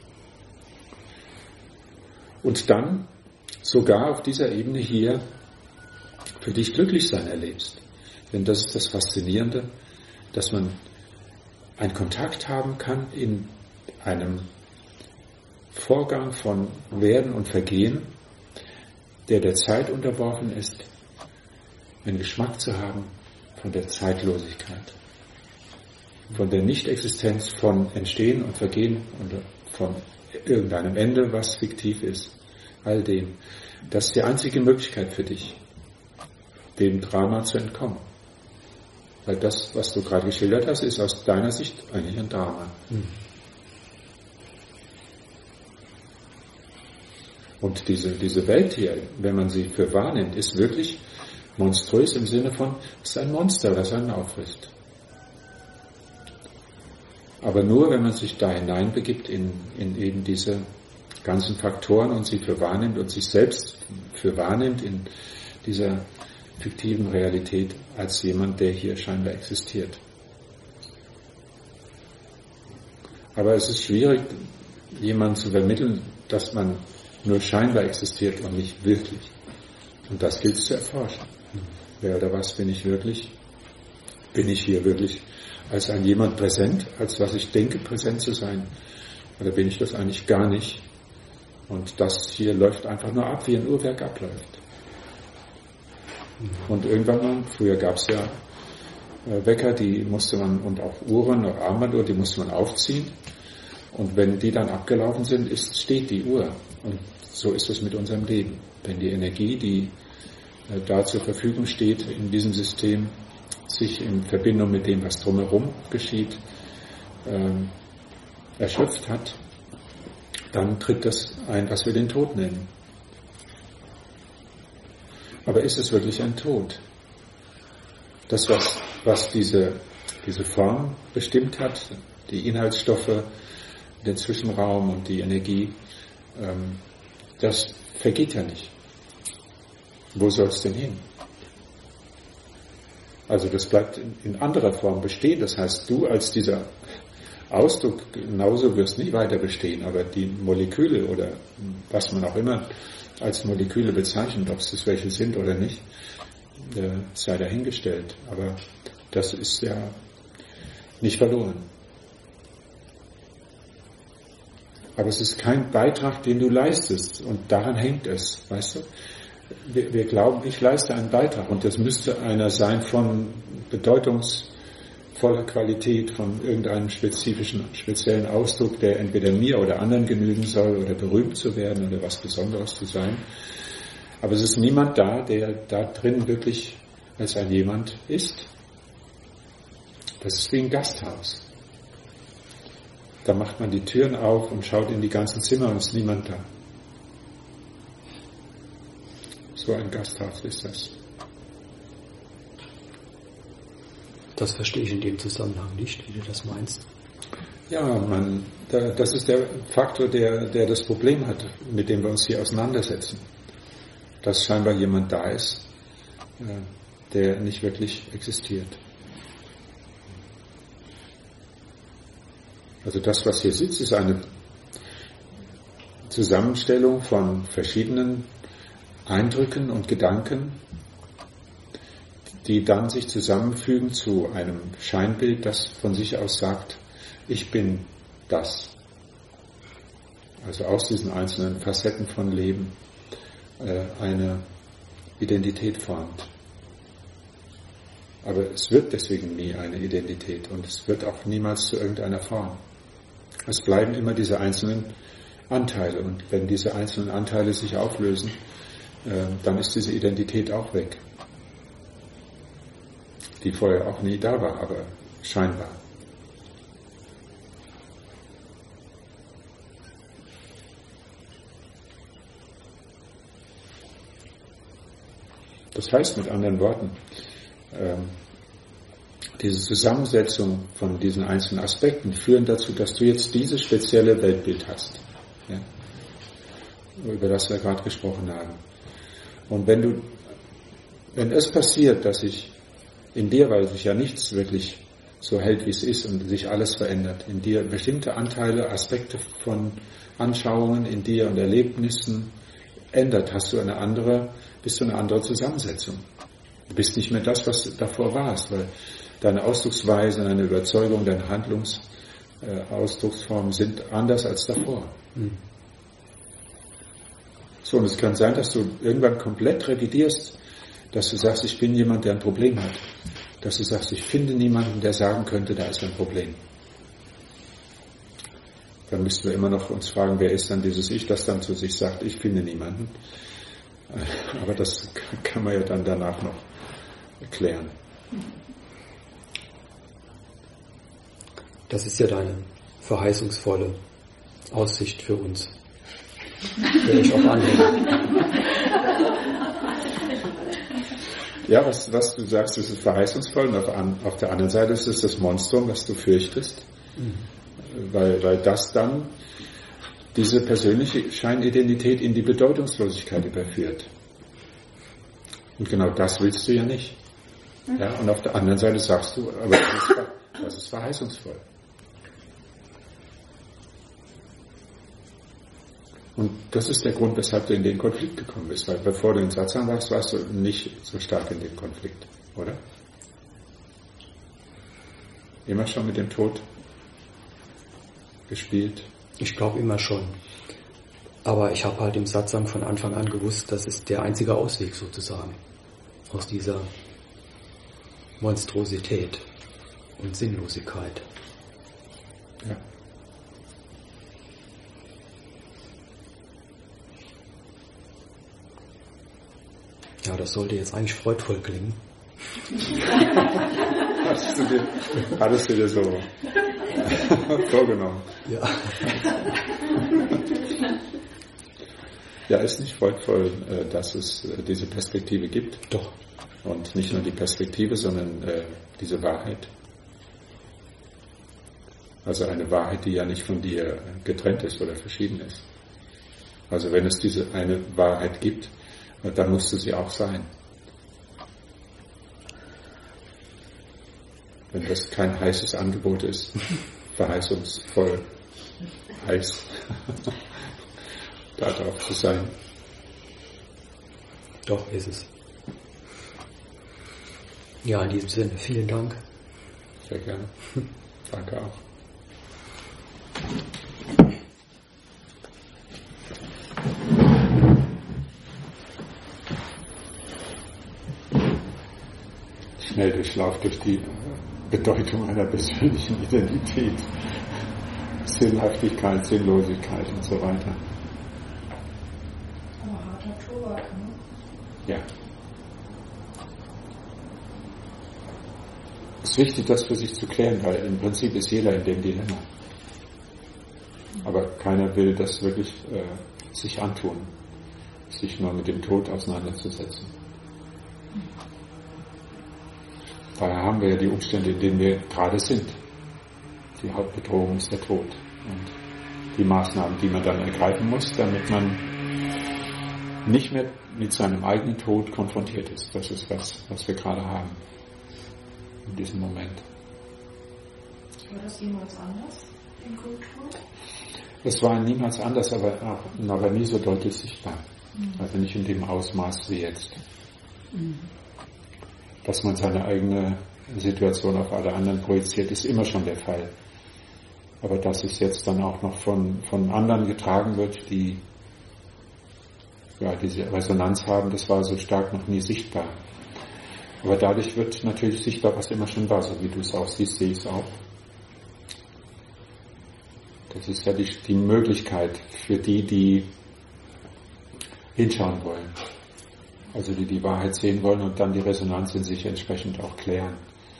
Und dann sogar auf dieser Ebene hier für dich Glücklichsein erlebst. Denn das ist das Faszinierende, dass man einen Kontakt haben kann in einem Vorgang von Werden und Vergehen, der Zeit unterworfen ist, einen Geschmack zu haben von der Zeitlosigkeit, von der Nichtexistenz von Entstehen und Vergehen und von irgendeinem Ende, was fiktiv ist, all dem. Das ist die einzige Möglichkeit für dich, dem Drama zu entkommen. Weil das, was du gerade geschildert hast, ist aus deiner Sicht eigentlich ein Drama. Und diese Welt hier, wenn man sie für wahrnimmt, ist wirklich monströs im Sinne von, es ist ein Monster, das einen auffrisst. Aber nur, wenn man sich da hineinbegibt in eben diese ganzen Faktoren und sie für wahrnimmt und sich selbst für wahrnimmt in dieser fiktiven Realität als jemand, der hier scheinbar existiert. Aber es ist schwierig, jemandem zu vermitteln, dass man nur scheinbar existiert und nicht wirklich. Und das gilt es zu erforschen. Wer oder was bin ich wirklich? Bin ich hier wirklich als ein jemand präsent, als was ich denke, präsent zu sein? Oder bin ich das eigentlich gar nicht? Und das hier läuft einfach nur ab, wie ein Uhrwerk abläuft. Und irgendwann mal, früher gab es ja Wecker, die musste man, und auch Uhren, auch Armbanduhr, die musste man aufziehen. Und wenn die dann abgelaufen sind, steht die Uhr. Und so ist es mit unserem Leben. Wenn die Energie, die da zur Verfügung steht in diesem System, sich in Verbindung mit dem, was drumherum geschieht, erschöpft hat, dann tritt das ein, was wir den Tod nennen. Aber ist es wirklich ein Tod? Das, was diese Form bestimmt hat, die Inhaltsstoffe, den Zwischenraum und die Energie, das vergeht ja nicht. Wo soll es denn hin? Also das bleibt in anderer Form bestehen. Das heißt, du als dieser Ausdruck genauso wirst nicht weiter bestehen, aber die Moleküle oder was man auch immer als Moleküle bezeichnet, ob es welche sind oder nicht, sei dahingestellt. Aber das ist ja nicht verloren. Aber es ist kein Beitrag, den du leistest, und daran hängt es, weißt du? Wir glauben, ich leiste einen Beitrag, und das müsste einer sein von bedeutungsvoller Qualität, von irgendeinem speziellen Ausdruck, der entweder mir oder anderen genügen soll, oder berühmt zu werden oder was Besonderes zu sein. Aber es ist niemand da, der da drin wirklich als ein jemand ist. Das ist wie ein Gasthaus. Da macht man die Türen auf und schaut in die ganzen Zimmer und es ist niemand da. So ein Gasthaus ist das. Das verstehe ich in dem Zusammenhang nicht, wie du das meinst. Ja, das ist der Faktor, der das Problem hat, mit dem wir uns hier auseinandersetzen. Dass scheinbar jemand da ist, der nicht wirklich existiert. Also das, was hier sitzt, ist eine Zusammenstellung von verschiedenen Eindrücken und Gedanken, die dann sich zusammenfügen zu einem Scheinbild, das von sich aus sagt, ich bin das. Also aus diesen einzelnen Facetten von Leben eine Identität formt. Aber es wird deswegen nie eine Identität und es wird auch niemals zu irgendeiner Form. Es bleiben immer diese einzelnen Anteile, und wenn diese einzelnen Anteile sich auflösen, dann ist diese Identität auch weg, die vorher auch nie da war, aber scheinbar. Das heißt mit anderen Worten, diese Zusammensetzung von diesen einzelnen Aspekten führen dazu, dass du jetzt dieses spezielle Weltbild hast, ja, über das wir gerade gesprochen haben. Und wenn es passiert, dass sich in dir, weil sich ja nichts wirklich so hält, wie es ist und sich alles verändert, in dir bestimmte Anteile, Aspekte von Anschauungen in dir und Erlebnissen ändert, bist du eine andere Zusammensetzung. Du bist nicht mehr das, was du davor warst, weil deine Ausdrucksweise, deine Überzeugung, deine Ausdrucksformen sind anders als davor. So, und es kann sein, dass du irgendwann komplett revidierst, dass du sagst, ich bin jemand, der ein Problem hat. Dass du sagst, ich finde niemanden, der sagen könnte, da ist ein Problem. Dann müssten wir immer noch uns fragen, wer ist dann dieses Ich, das dann zu sich sagt, ich finde niemanden. Aber das kann man ja dann danach noch erklären. Das ist ja deine verheißungsvolle Aussicht für uns, der ich auch anhänge. Ja, was du sagst, ist verheißungsvoll, und auf der anderen Seite ist es das Monstrum, was du fürchtest, weil das dann diese persönliche Scheinidentität in die Bedeutungslosigkeit überführt. Und genau das willst du ja nicht. Ja, und auf der anderen Seite sagst du, aber das ist verheißungsvoll. Und das ist der Grund, weshalb du in den Konflikt gekommen bist. Weil bevor du in Satsang warst du nicht so stark in dem Konflikt, oder? Immer schon mit dem Tod gespielt? Ich glaube immer schon. Aber ich habe halt im Satsang von Anfang an gewusst, das ist der einzige Ausweg sozusagen aus dieser Monstrosität und Sinnlosigkeit. Ja. Ja, das sollte jetzt eigentlich freudvoll klingen. Hattest du dir so vorgenommen? Ja. Ja, ist nicht freudvoll, dass es diese Perspektive gibt. Doch. Und nicht nur die Perspektive, sondern diese Wahrheit. Also eine Wahrheit, die ja nicht von dir getrennt ist oder verschieden ist. Also wenn es diese eine Wahrheit gibt, dann musste sie auch sein. Wenn das kein heißes Angebot ist, verheißungsvoll heiß, da drauf zu sein. Doch, ist es. Ja, in diesem Sinne, vielen Dank. Sehr gerne. Danke auch. Schnelldurchlauf durch die Bedeutung einer persönlichen Identität, Sinnhaftigkeit, Sinnlosigkeit und so weiter. Aber harter Tobak, ne? Ja. Es ist wichtig, das für sich zu klären, weil im Prinzip ist jeder in dem Dilemma. Aber keiner will das wirklich sich antun, sich nur mit dem Tod auseinanderzusetzen. Daher haben wir ja die Umstände, in denen wir gerade sind. Die Hauptbedrohung ist der Tod. Und die Maßnahmen, die man dann ergreifen muss, damit man nicht mehr mit seinem eigenen Tod konfrontiert ist. Das ist was wir gerade haben. In diesem Moment. War das jemals anders in Kultur? Es war niemals anders, aber nie so deutlich sichtbar. Also nicht in dem Ausmaß wie jetzt. Dass man seine eigene Situation auf alle anderen projiziert, ist immer schon der Fall. Aber dass es jetzt dann auch noch von anderen getragen wird, die ja diese Resonanz haben, das war so stark noch nie sichtbar. Aber dadurch wird natürlich sichtbar, was immer schon war, so wie du es auch siehst, sehe ich es auch. Das ist ja die Möglichkeit für die hinschauen wollen. Also die Wahrheit sehen wollen und dann die Resonanz in sich entsprechend auch klären.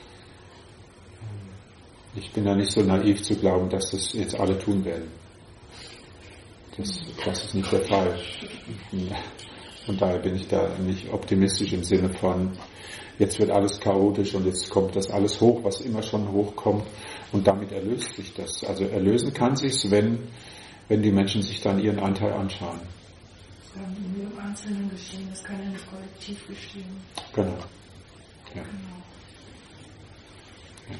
Ich bin ja nicht so naiv zu glauben, dass das jetzt alle tun werden. Das ist nicht der Fall. Und daher bin ich da nicht optimistisch im Sinne von, jetzt wird alles chaotisch und jetzt kommt das alles hoch, was immer schon hochkommt und damit erlöst sich das. Also erlösen kann sich's, wenn die Menschen sich dann ihren Anteil anschauen. Das kann nur im Einzelnen geschehen, das kann ja nicht kollektiv geschehen. Genau. Ja. Ja.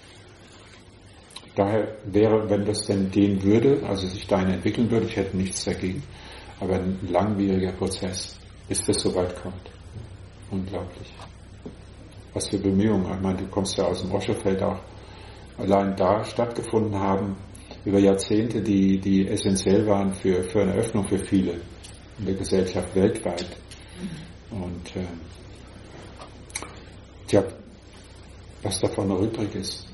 Daher wäre, wenn das denn gehen würde, also sich dahin entwickeln würde, ich hätte nichts dagegen, aber ein langwieriger Prozess, bis das so weit kommt. Unglaublich. Was für Bemühungen, ich meine, du kommst ja aus dem Oschefeld auch, allein da stattgefunden haben, über Jahrzehnte, die essentiell waren für eine Öffnung für viele in der Gesellschaft weltweit. Und tja, was davon noch übrig ist.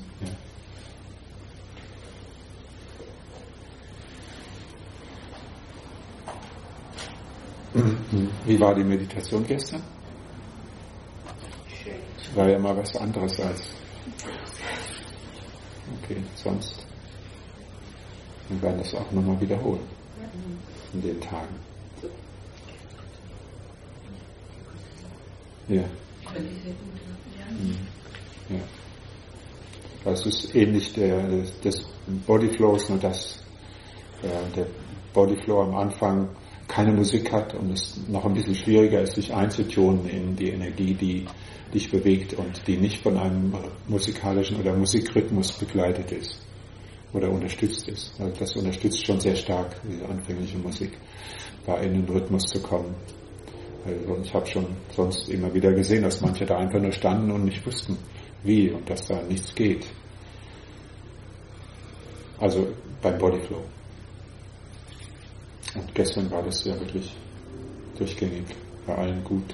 Ja. Wie war die Meditation gestern? War ja mal was anderes als. Okay, sonst. Wir werden das auch nochmal wiederholen. In den Tagen. Ja. Ja. Das ist ähnlich des Bodyflows, nur dass der Bodyflow am Anfang keine Musik hat und es noch ein bisschen schwieriger ist, sich einzutunen in die Energie, die dich bewegt und die nicht von einem musikalischen oder Musikrhythmus begleitet ist oder unterstützt ist. Also das unterstützt schon sehr stark, diese anfängliche Musik, da in den Rhythmus zu kommen. Also ich habe schon sonst immer wieder gesehen, dass manche da einfach nur standen und nicht wussten, wie und dass da nichts geht. Also beim Bodyflow. Und gestern war das ja wirklich durchgängig, bei allen gut.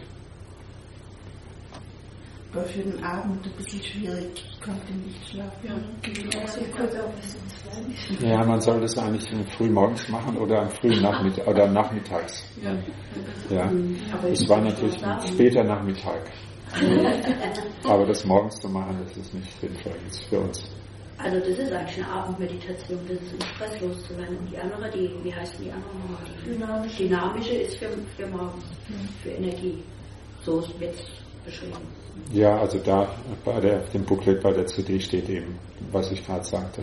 Aber für den Abend ein bisschen schwierig, ich konnte nicht schlafen. Ja, man soll das eigentlich früh morgens machen oder am frühen Nachmittag oder nachmittags. Ja. Es war natürlich ein später Nachmittag. Aber das morgens zu machen, das ist nicht sinnvoll jetzt für uns. Also das ist eigentlich eine Abendmeditation, das ist um Stress loszuwerden. Und die andere, wie heißt die andere nochmal? Die dynamische ist für morgens, für Energie. So wird es beschrieben. Ja, also da bei dem Booklet bei der CD steht eben, was ich gerade sagte.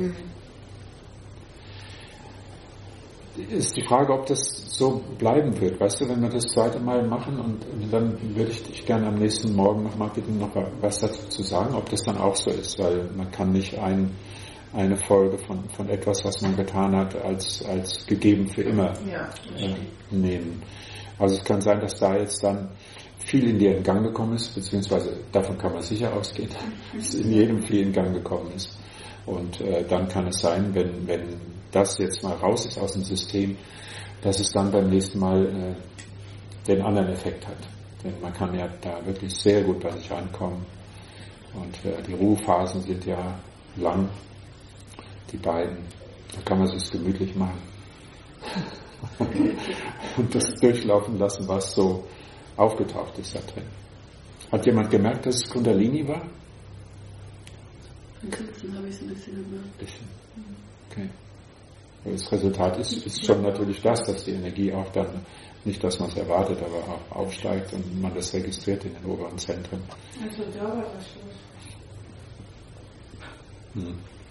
Ist die Frage, ob das so bleiben wird. Weißt du, wenn wir das zweite Mal machen und dann würde ich dich gerne am nächsten Morgen nochmal bitten, noch was dazu zu sagen, ob das dann auch so ist, weil man kann nicht eine Folge von etwas, was man getan hat, als gegeben für immer nehmen. Also es kann sein, dass da jetzt dann viel in dir in Gang gekommen ist, beziehungsweise davon kann man sicher ausgehen, dass in jedem viel in Gang gekommen ist. Und dann kann es sein, wenn das jetzt mal raus ist aus dem System, dass es dann beim nächsten Mal den anderen Effekt hat. Denn man kann ja da wirklich sehr gut bei sich ankommen. Und die Ruhephasen sind ja lang, die beiden. Da kann man es gemütlich machen. Und das durchlaufen lassen, was so aufgetaucht ist da drin. Hat jemand gemerkt, dass es Kundalini war? Im Sitzen habe ich es ein bisschen gemerkt. Okay. Das Resultat ist schon natürlich das, dass die Energie auch dann, nicht dass man es erwartet, aber auch aufsteigt und man das registriert in den oberen Zentren. Also da war das los.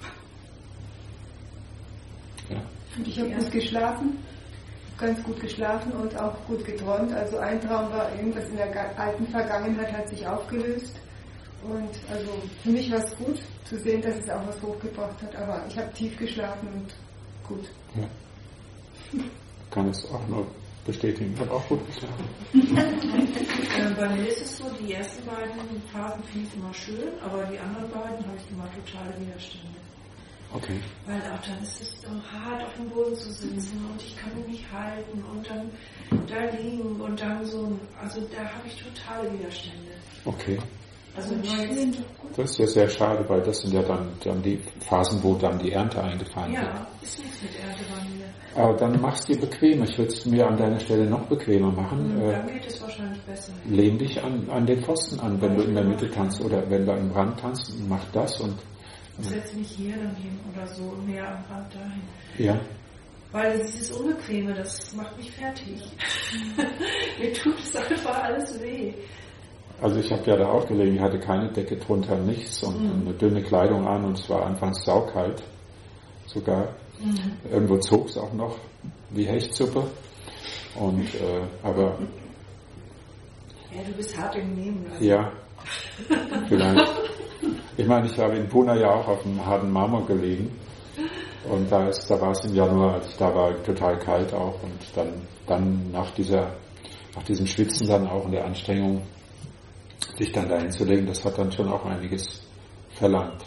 Ja. Und ich habe gut geschlafen, ganz gut geschlafen und auch gut geträumt. Also ein Traum war, irgendwas in der alten Vergangenheit hat sich aufgelöst. Und also für mich war es gut zu sehen, dass es auch was hochgebracht hat. Aber ich habe tief geschlafen und gut. Ja. Kann es auch nur bestätigen. Ich habe auch gut geschlafen. Bei mir ist es so, die ersten beiden Phasen finde ich immer schön, aber die anderen beiden habe ich immer totale Widerstände. Okay. Weil auch dann ist es so hart auf dem Boden zu sitzen und ich kann mich nicht halten und dann da liegen und dann so, also da habe ich totale Widerstände. Okay. Also das ist ja sehr schade, weil das sind ja dann die Phasen, wo dann die Ernte eingefallen wird. Ja, ist nichts mit Ernte bei mir. Aber dann machst du dir bequemer. Ich würde es mir an deiner Stelle noch bequemer machen. Dann geht es wahrscheinlich besser. Lehn dich an den Pfosten an, wenn du in der Mitte tanzt oder wenn du am Rand tanzt, mach das und setze mich hier dann hin oder so, mehr am Rand dahin. ja. Weil dieses Unbequeme, das macht mich fertig. Mir tut es einfach alles weh. Also ich habe ja da auch gelegen, ich hatte keine Decke drunter, nichts und eine dünne Kleidung an und es war anfangs saukalt sogar. Irgendwo zog es auch noch wie Hechtsuppe. Und aber ja, du bist hart im Nehmen. Also. Ja, vielleicht. Ich meine, ich habe in Pune ja auch auf dem harten Marmor gelegen und da war es im Januar, als ich da war, total kalt auch und dann nach diesem Schwitzen dann auch und der Anstrengung, sich dann dahin zu legen, das hat dann schon auch einiges verlangt.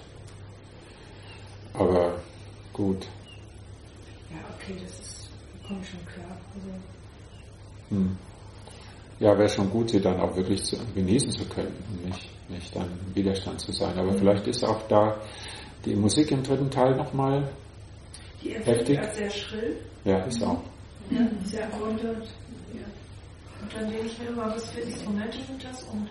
Aber gut. Ja, okay, das kommt schon klar. Also. Ja, wäre schon gut, sie dann auch wirklich genießen zu können und nicht dann im Widerstand zu sein. Aber vielleicht ist auch da die Musik im dritten Teil nochmal heftig. Als sehr schrill. Ja, ist auch. Ja, sehr erläutert. Ja. Und dann denke ich mir immer, was für Instrumente sind das? Und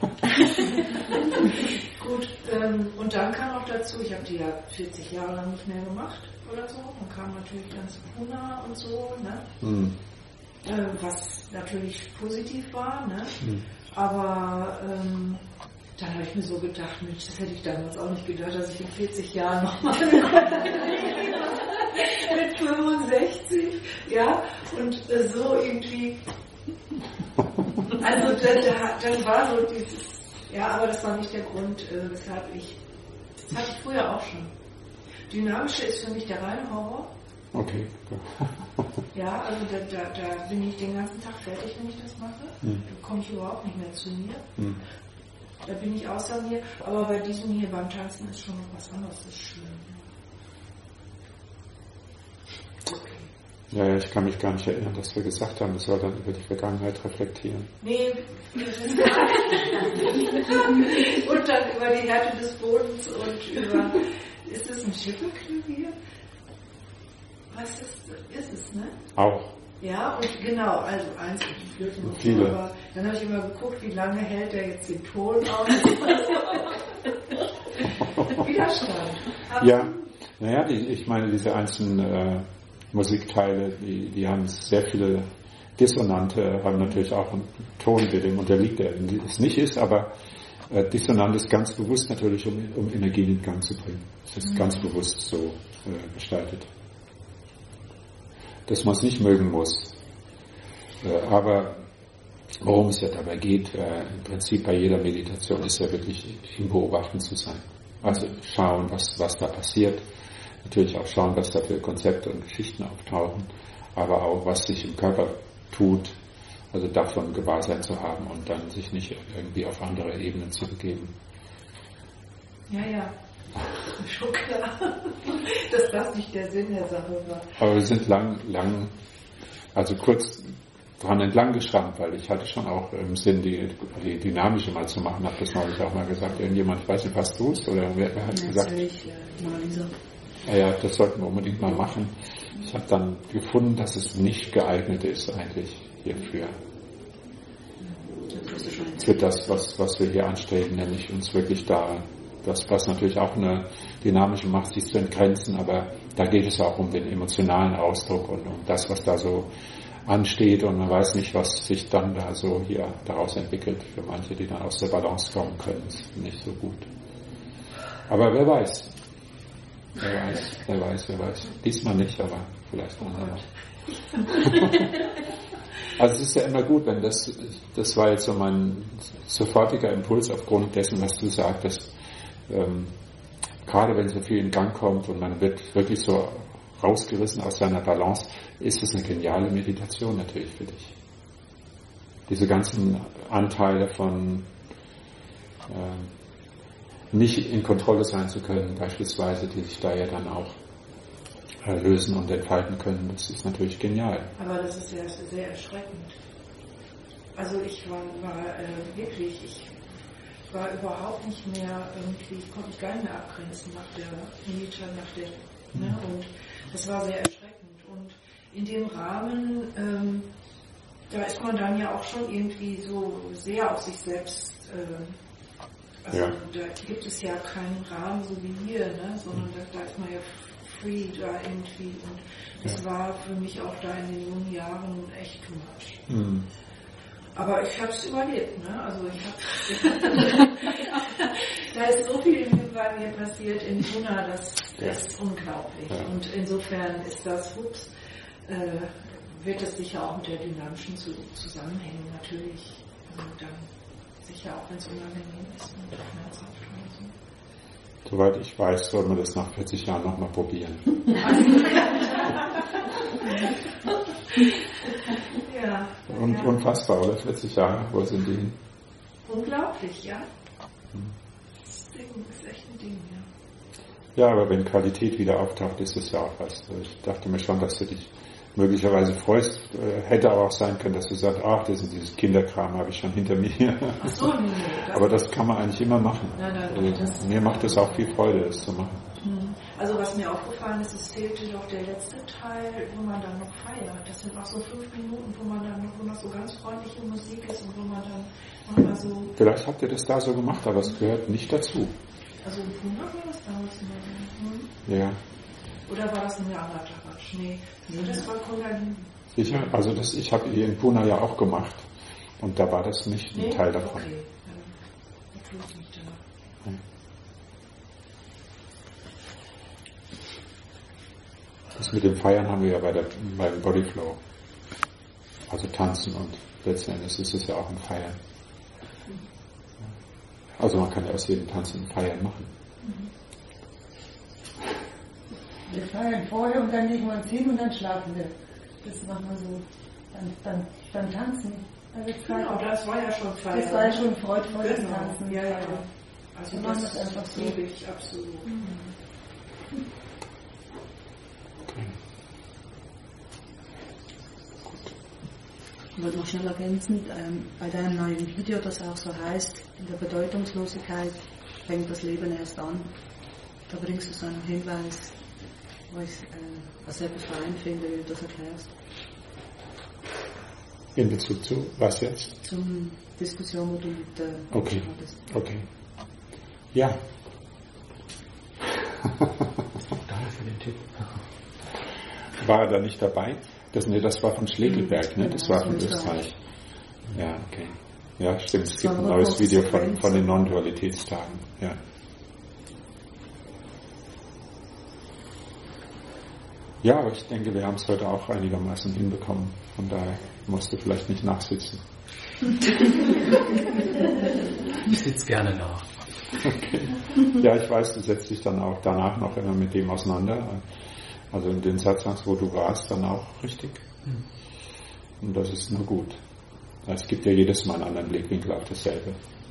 gut, und dann kam auch dazu, ich habe die ja 40 Jahre lang nicht mehr gemacht oder so. Dann kam natürlich dann zu Puna und so, ne? Was natürlich positiv war, ne? Aber dann habe ich mir so gedacht, Mensch, das hätte ich damals auch nicht gedacht, dass ich in 40 Jahren nochmal mit 65, ja, und so irgendwie, also dann war so dieses, ja, aber das war nicht der Grund, weshalb das hatte ich früher auch schon. Dynamische ist für mich der reine Horror. Okay. Ja, also da bin ich den ganzen Tag fertig, wenn ich das mache. Da komme ich überhaupt nicht mehr zu mir. Da bin ich außer mir. Aber bei diesem hier beim Tanzen ist schon noch was anderes. Das ist schön. Okay. Ja, ich kann mich gar nicht erinnern, dass wir gesagt haben, es soll dann über die Vergangenheit reflektieren. Nee, und dann über die Härte des Bodens und über, ist das ein Schiffelklavier? Was ist es, ne? Auch. Ja, und genau, also eins mit den Flöten und viele. Aber dann habe ich immer geguckt, wie lange hält der jetzt den Ton aus. Widerstand. Ja, naja, ich meine, diese einzelnen Musikteile, die haben sehr viele Dissonante, haben natürlich auch einen Ton, der dem unterliegt, der es nicht ist, aber Dissonant ist ganz bewusst natürlich, um Energie in den Gang zu bringen. Es ist ganz bewusst so gestaltet. Dass man es nicht mögen muss. Aber worum es ja dabei geht, im Prinzip bei jeder Meditation, ist ja wirklich im Beobachten zu sein. Also schauen, was da passiert. Natürlich auch schauen, was da für Konzepte und Geschichten auftauchen. Aber auch, was sich im Körper tut. Also davon Gewahrsein zu haben und dann sich nicht irgendwie auf andere Ebenen zu begeben. Ja. Schon klar, dass das nicht der Sinn der Sache war. Aber wir sind lang, also kurz dran entlang geschrammt, weil ich hatte schon auch im Sinn, die Dynamische mal zu machen, habe das neulich auch mal gesagt, irgendjemand, ich weiß nicht, was du es, oder wer hat gesagt? Marisa. Ja, das sollten wir unbedingt mal machen. Ich habe dann gefunden, dass es nicht geeignet ist eigentlich hierfür. Für das, was wir hier anstreben, nämlich uns wirklich da, das, was natürlich auch eine dynamische Macht sich zu entgrenzen, aber da geht es auch um den emotionalen Ausdruck und um das, was da so ansteht und man weiß nicht, was sich dann da so hier daraus entwickelt. Für manche, die dann aus der Balance kommen können, ist nicht so gut. Aber wer weiß. Wer weiß. Diesmal nicht, aber vielleicht noch. Also es ist ja immer gut, wenn das war jetzt so mein sofortiger Impuls aufgrund dessen, was du sagtest, gerade wenn so viel in Gang kommt und man wird wirklich so rausgerissen aus seiner Balance, ist es eine geniale Meditation natürlich für dich. Diese ganzen Anteile von nicht in Kontrolle sein zu können, beispielsweise, die sich da ja dann auch lösen und entfalten können, das ist natürlich genial. Aber das ist sehr, sehr erschreckend. Also ich war überhaupt nicht mehr irgendwie, ich konnte mich gar nicht mehr abgrenzen nach der ne? Und das war sehr erschreckend. Und in dem Rahmen, da ist man dann ja auch schon irgendwie so sehr auf sich selbst, da gibt es ja keinen Rahmen so wie hier, ne? Sondern da ist man ja free da irgendwie. Und das war für mich auch da in den jungen Jahren echt too much. Mhm. Aber ich habe es überlebt, ne? Also da ist so viel bei mir passiert in Pune, das ist unglaublich. Ja. Und insofern ist das, wird es sicher auch mit der dynamischen zusammenhängen, natürlich. Also dann sicher auch, wenn es unangenehm ist und schmerzhaft oder so. Soweit ich weiß, soll man das nach 40 Jahren nochmal probieren. Ja. Und unfassbar, oder? 40 Jahre, wo sind die hin? Unglaublich, ja. Das Ding ist echt ein Ding, ja. Ja, aber wenn Qualität wieder auftaucht, ist es ja auch was. Ich dachte mir schon, dass du dich möglicherweise freust. Hätte aber auch sein können, dass du sagst, ach, dieses Kinderkram habe ich schon hinter mir. Ach so, nee. Aber das kann man eigentlich immer machen. Nein, mir macht es auch viel Freude, das zu machen. Also was mir aufgefallen ist, es fehlte doch der letzte Teil, wo man dann noch feiert. Das sind noch so 5 Minuten, wo noch so ganz freundliche Musik ist und wo man dann nochmal so... Vielleicht habt ihr das da so gemacht, aber es gehört nicht dazu. Also in Pune war das damals immer. Ja. Oder war das ein anderer Quatsch? Nee, das war Kundalini. Sicher? Also ich habe hier in Pune ja auch gemacht und da war das nicht ein Teil davon. Okay. Natürlich nicht danach. Das mit dem Feiern haben wir ja beim Bodyflow. Also tanzen und letzten Endes ist es ja auch ein Feiern. Also man kann ja aus jedem Tanzen ein Feiern machen. Wir feiern vorher und dann legen wir uns hin und dann schlafen wir. Das machen wir so. Dann tanzen. Also genau, das war ja schon Feiern. Das war ja schon freudvolles Tanzen. Ja. Also das einfach so. Liebe ich absolut. Ich wollte noch schnell ergänzen, bei deinem neuen Video, das auch so heißt, in der Bedeutungslosigkeit fängt das Leben erst an. Da bringst du so einen Hinweis, wo ich sehr befreiend finde, wie du das erklärst. In Bezug zu was jetzt? Zum Diskussion, wo du mit Okay. Ja. Danke für den Tipp. War er da nicht dabei? Das war von Schlegelberg, ne? Das war von Österreich. Ja, okay. Ja, stimmt. Es gibt ein neues Video von den Non-Dualitätstagen. Ja. Ja, aber ich denke, wir haben es heute auch einigermaßen hinbekommen. Von daher musst du vielleicht nicht nachsitzen. Ich sitze gerne nach. Okay. Ja, ich weiß, du setzt dich dann auch danach noch immer mit dem auseinander. Also in den Satsangs, wo du warst, dann auch richtig. Und das ist nur gut. Es gibt ja jedes Mal einen anderen Blickwinkel auf dasselbe.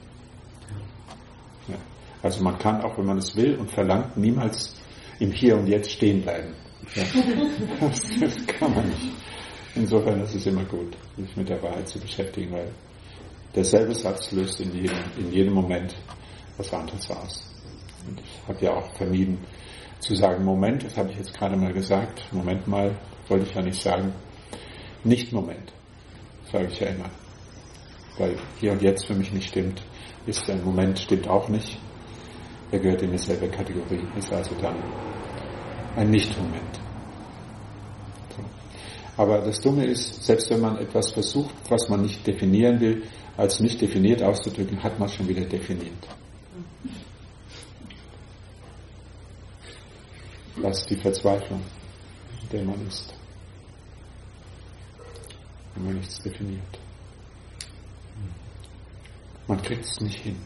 Ja. Also man kann auch, wenn man es will und verlangt, niemals im Hier und Jetzt stehen bleiben. Ja. Das kann man nicht. Insofern ist es immer gut, sich mit der Wahrheit zu beschäftigen, weil derselbe Satz löst in jedem Moment was anderes aus. Und ich habe ja auch vermieden zu sagen, Moment, das habe ich jetzt gerade mal gesagt, Moment mal, wollte ich ja nicht sagen, nicht Moment, sage ich ja immer. Weil hier und jetzt für mich nicht stimmt, ist ein Moment, stimmt auch nicht. Er gehört in dieselbe Kategorie, ist also dann ein Nicht-Moment. So. Aber das Dumme ist, selbst wenn man etwas versucht, was man nicht definieren will, als nicht definiert auszudrücken, hat man es schon wieder definiert. Das ist die Verzweiflung, in der man ist, wenn man nichts definiert. Man kriegt es nicht hin.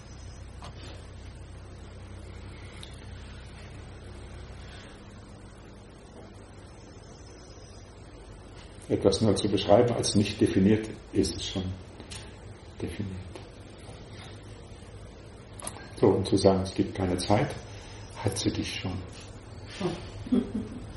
Etwas nur zu beschreiben als nicht definiert, ist es schon definiert. So, und zu sagen, es gibt keine Zeit, hat sie dich schon.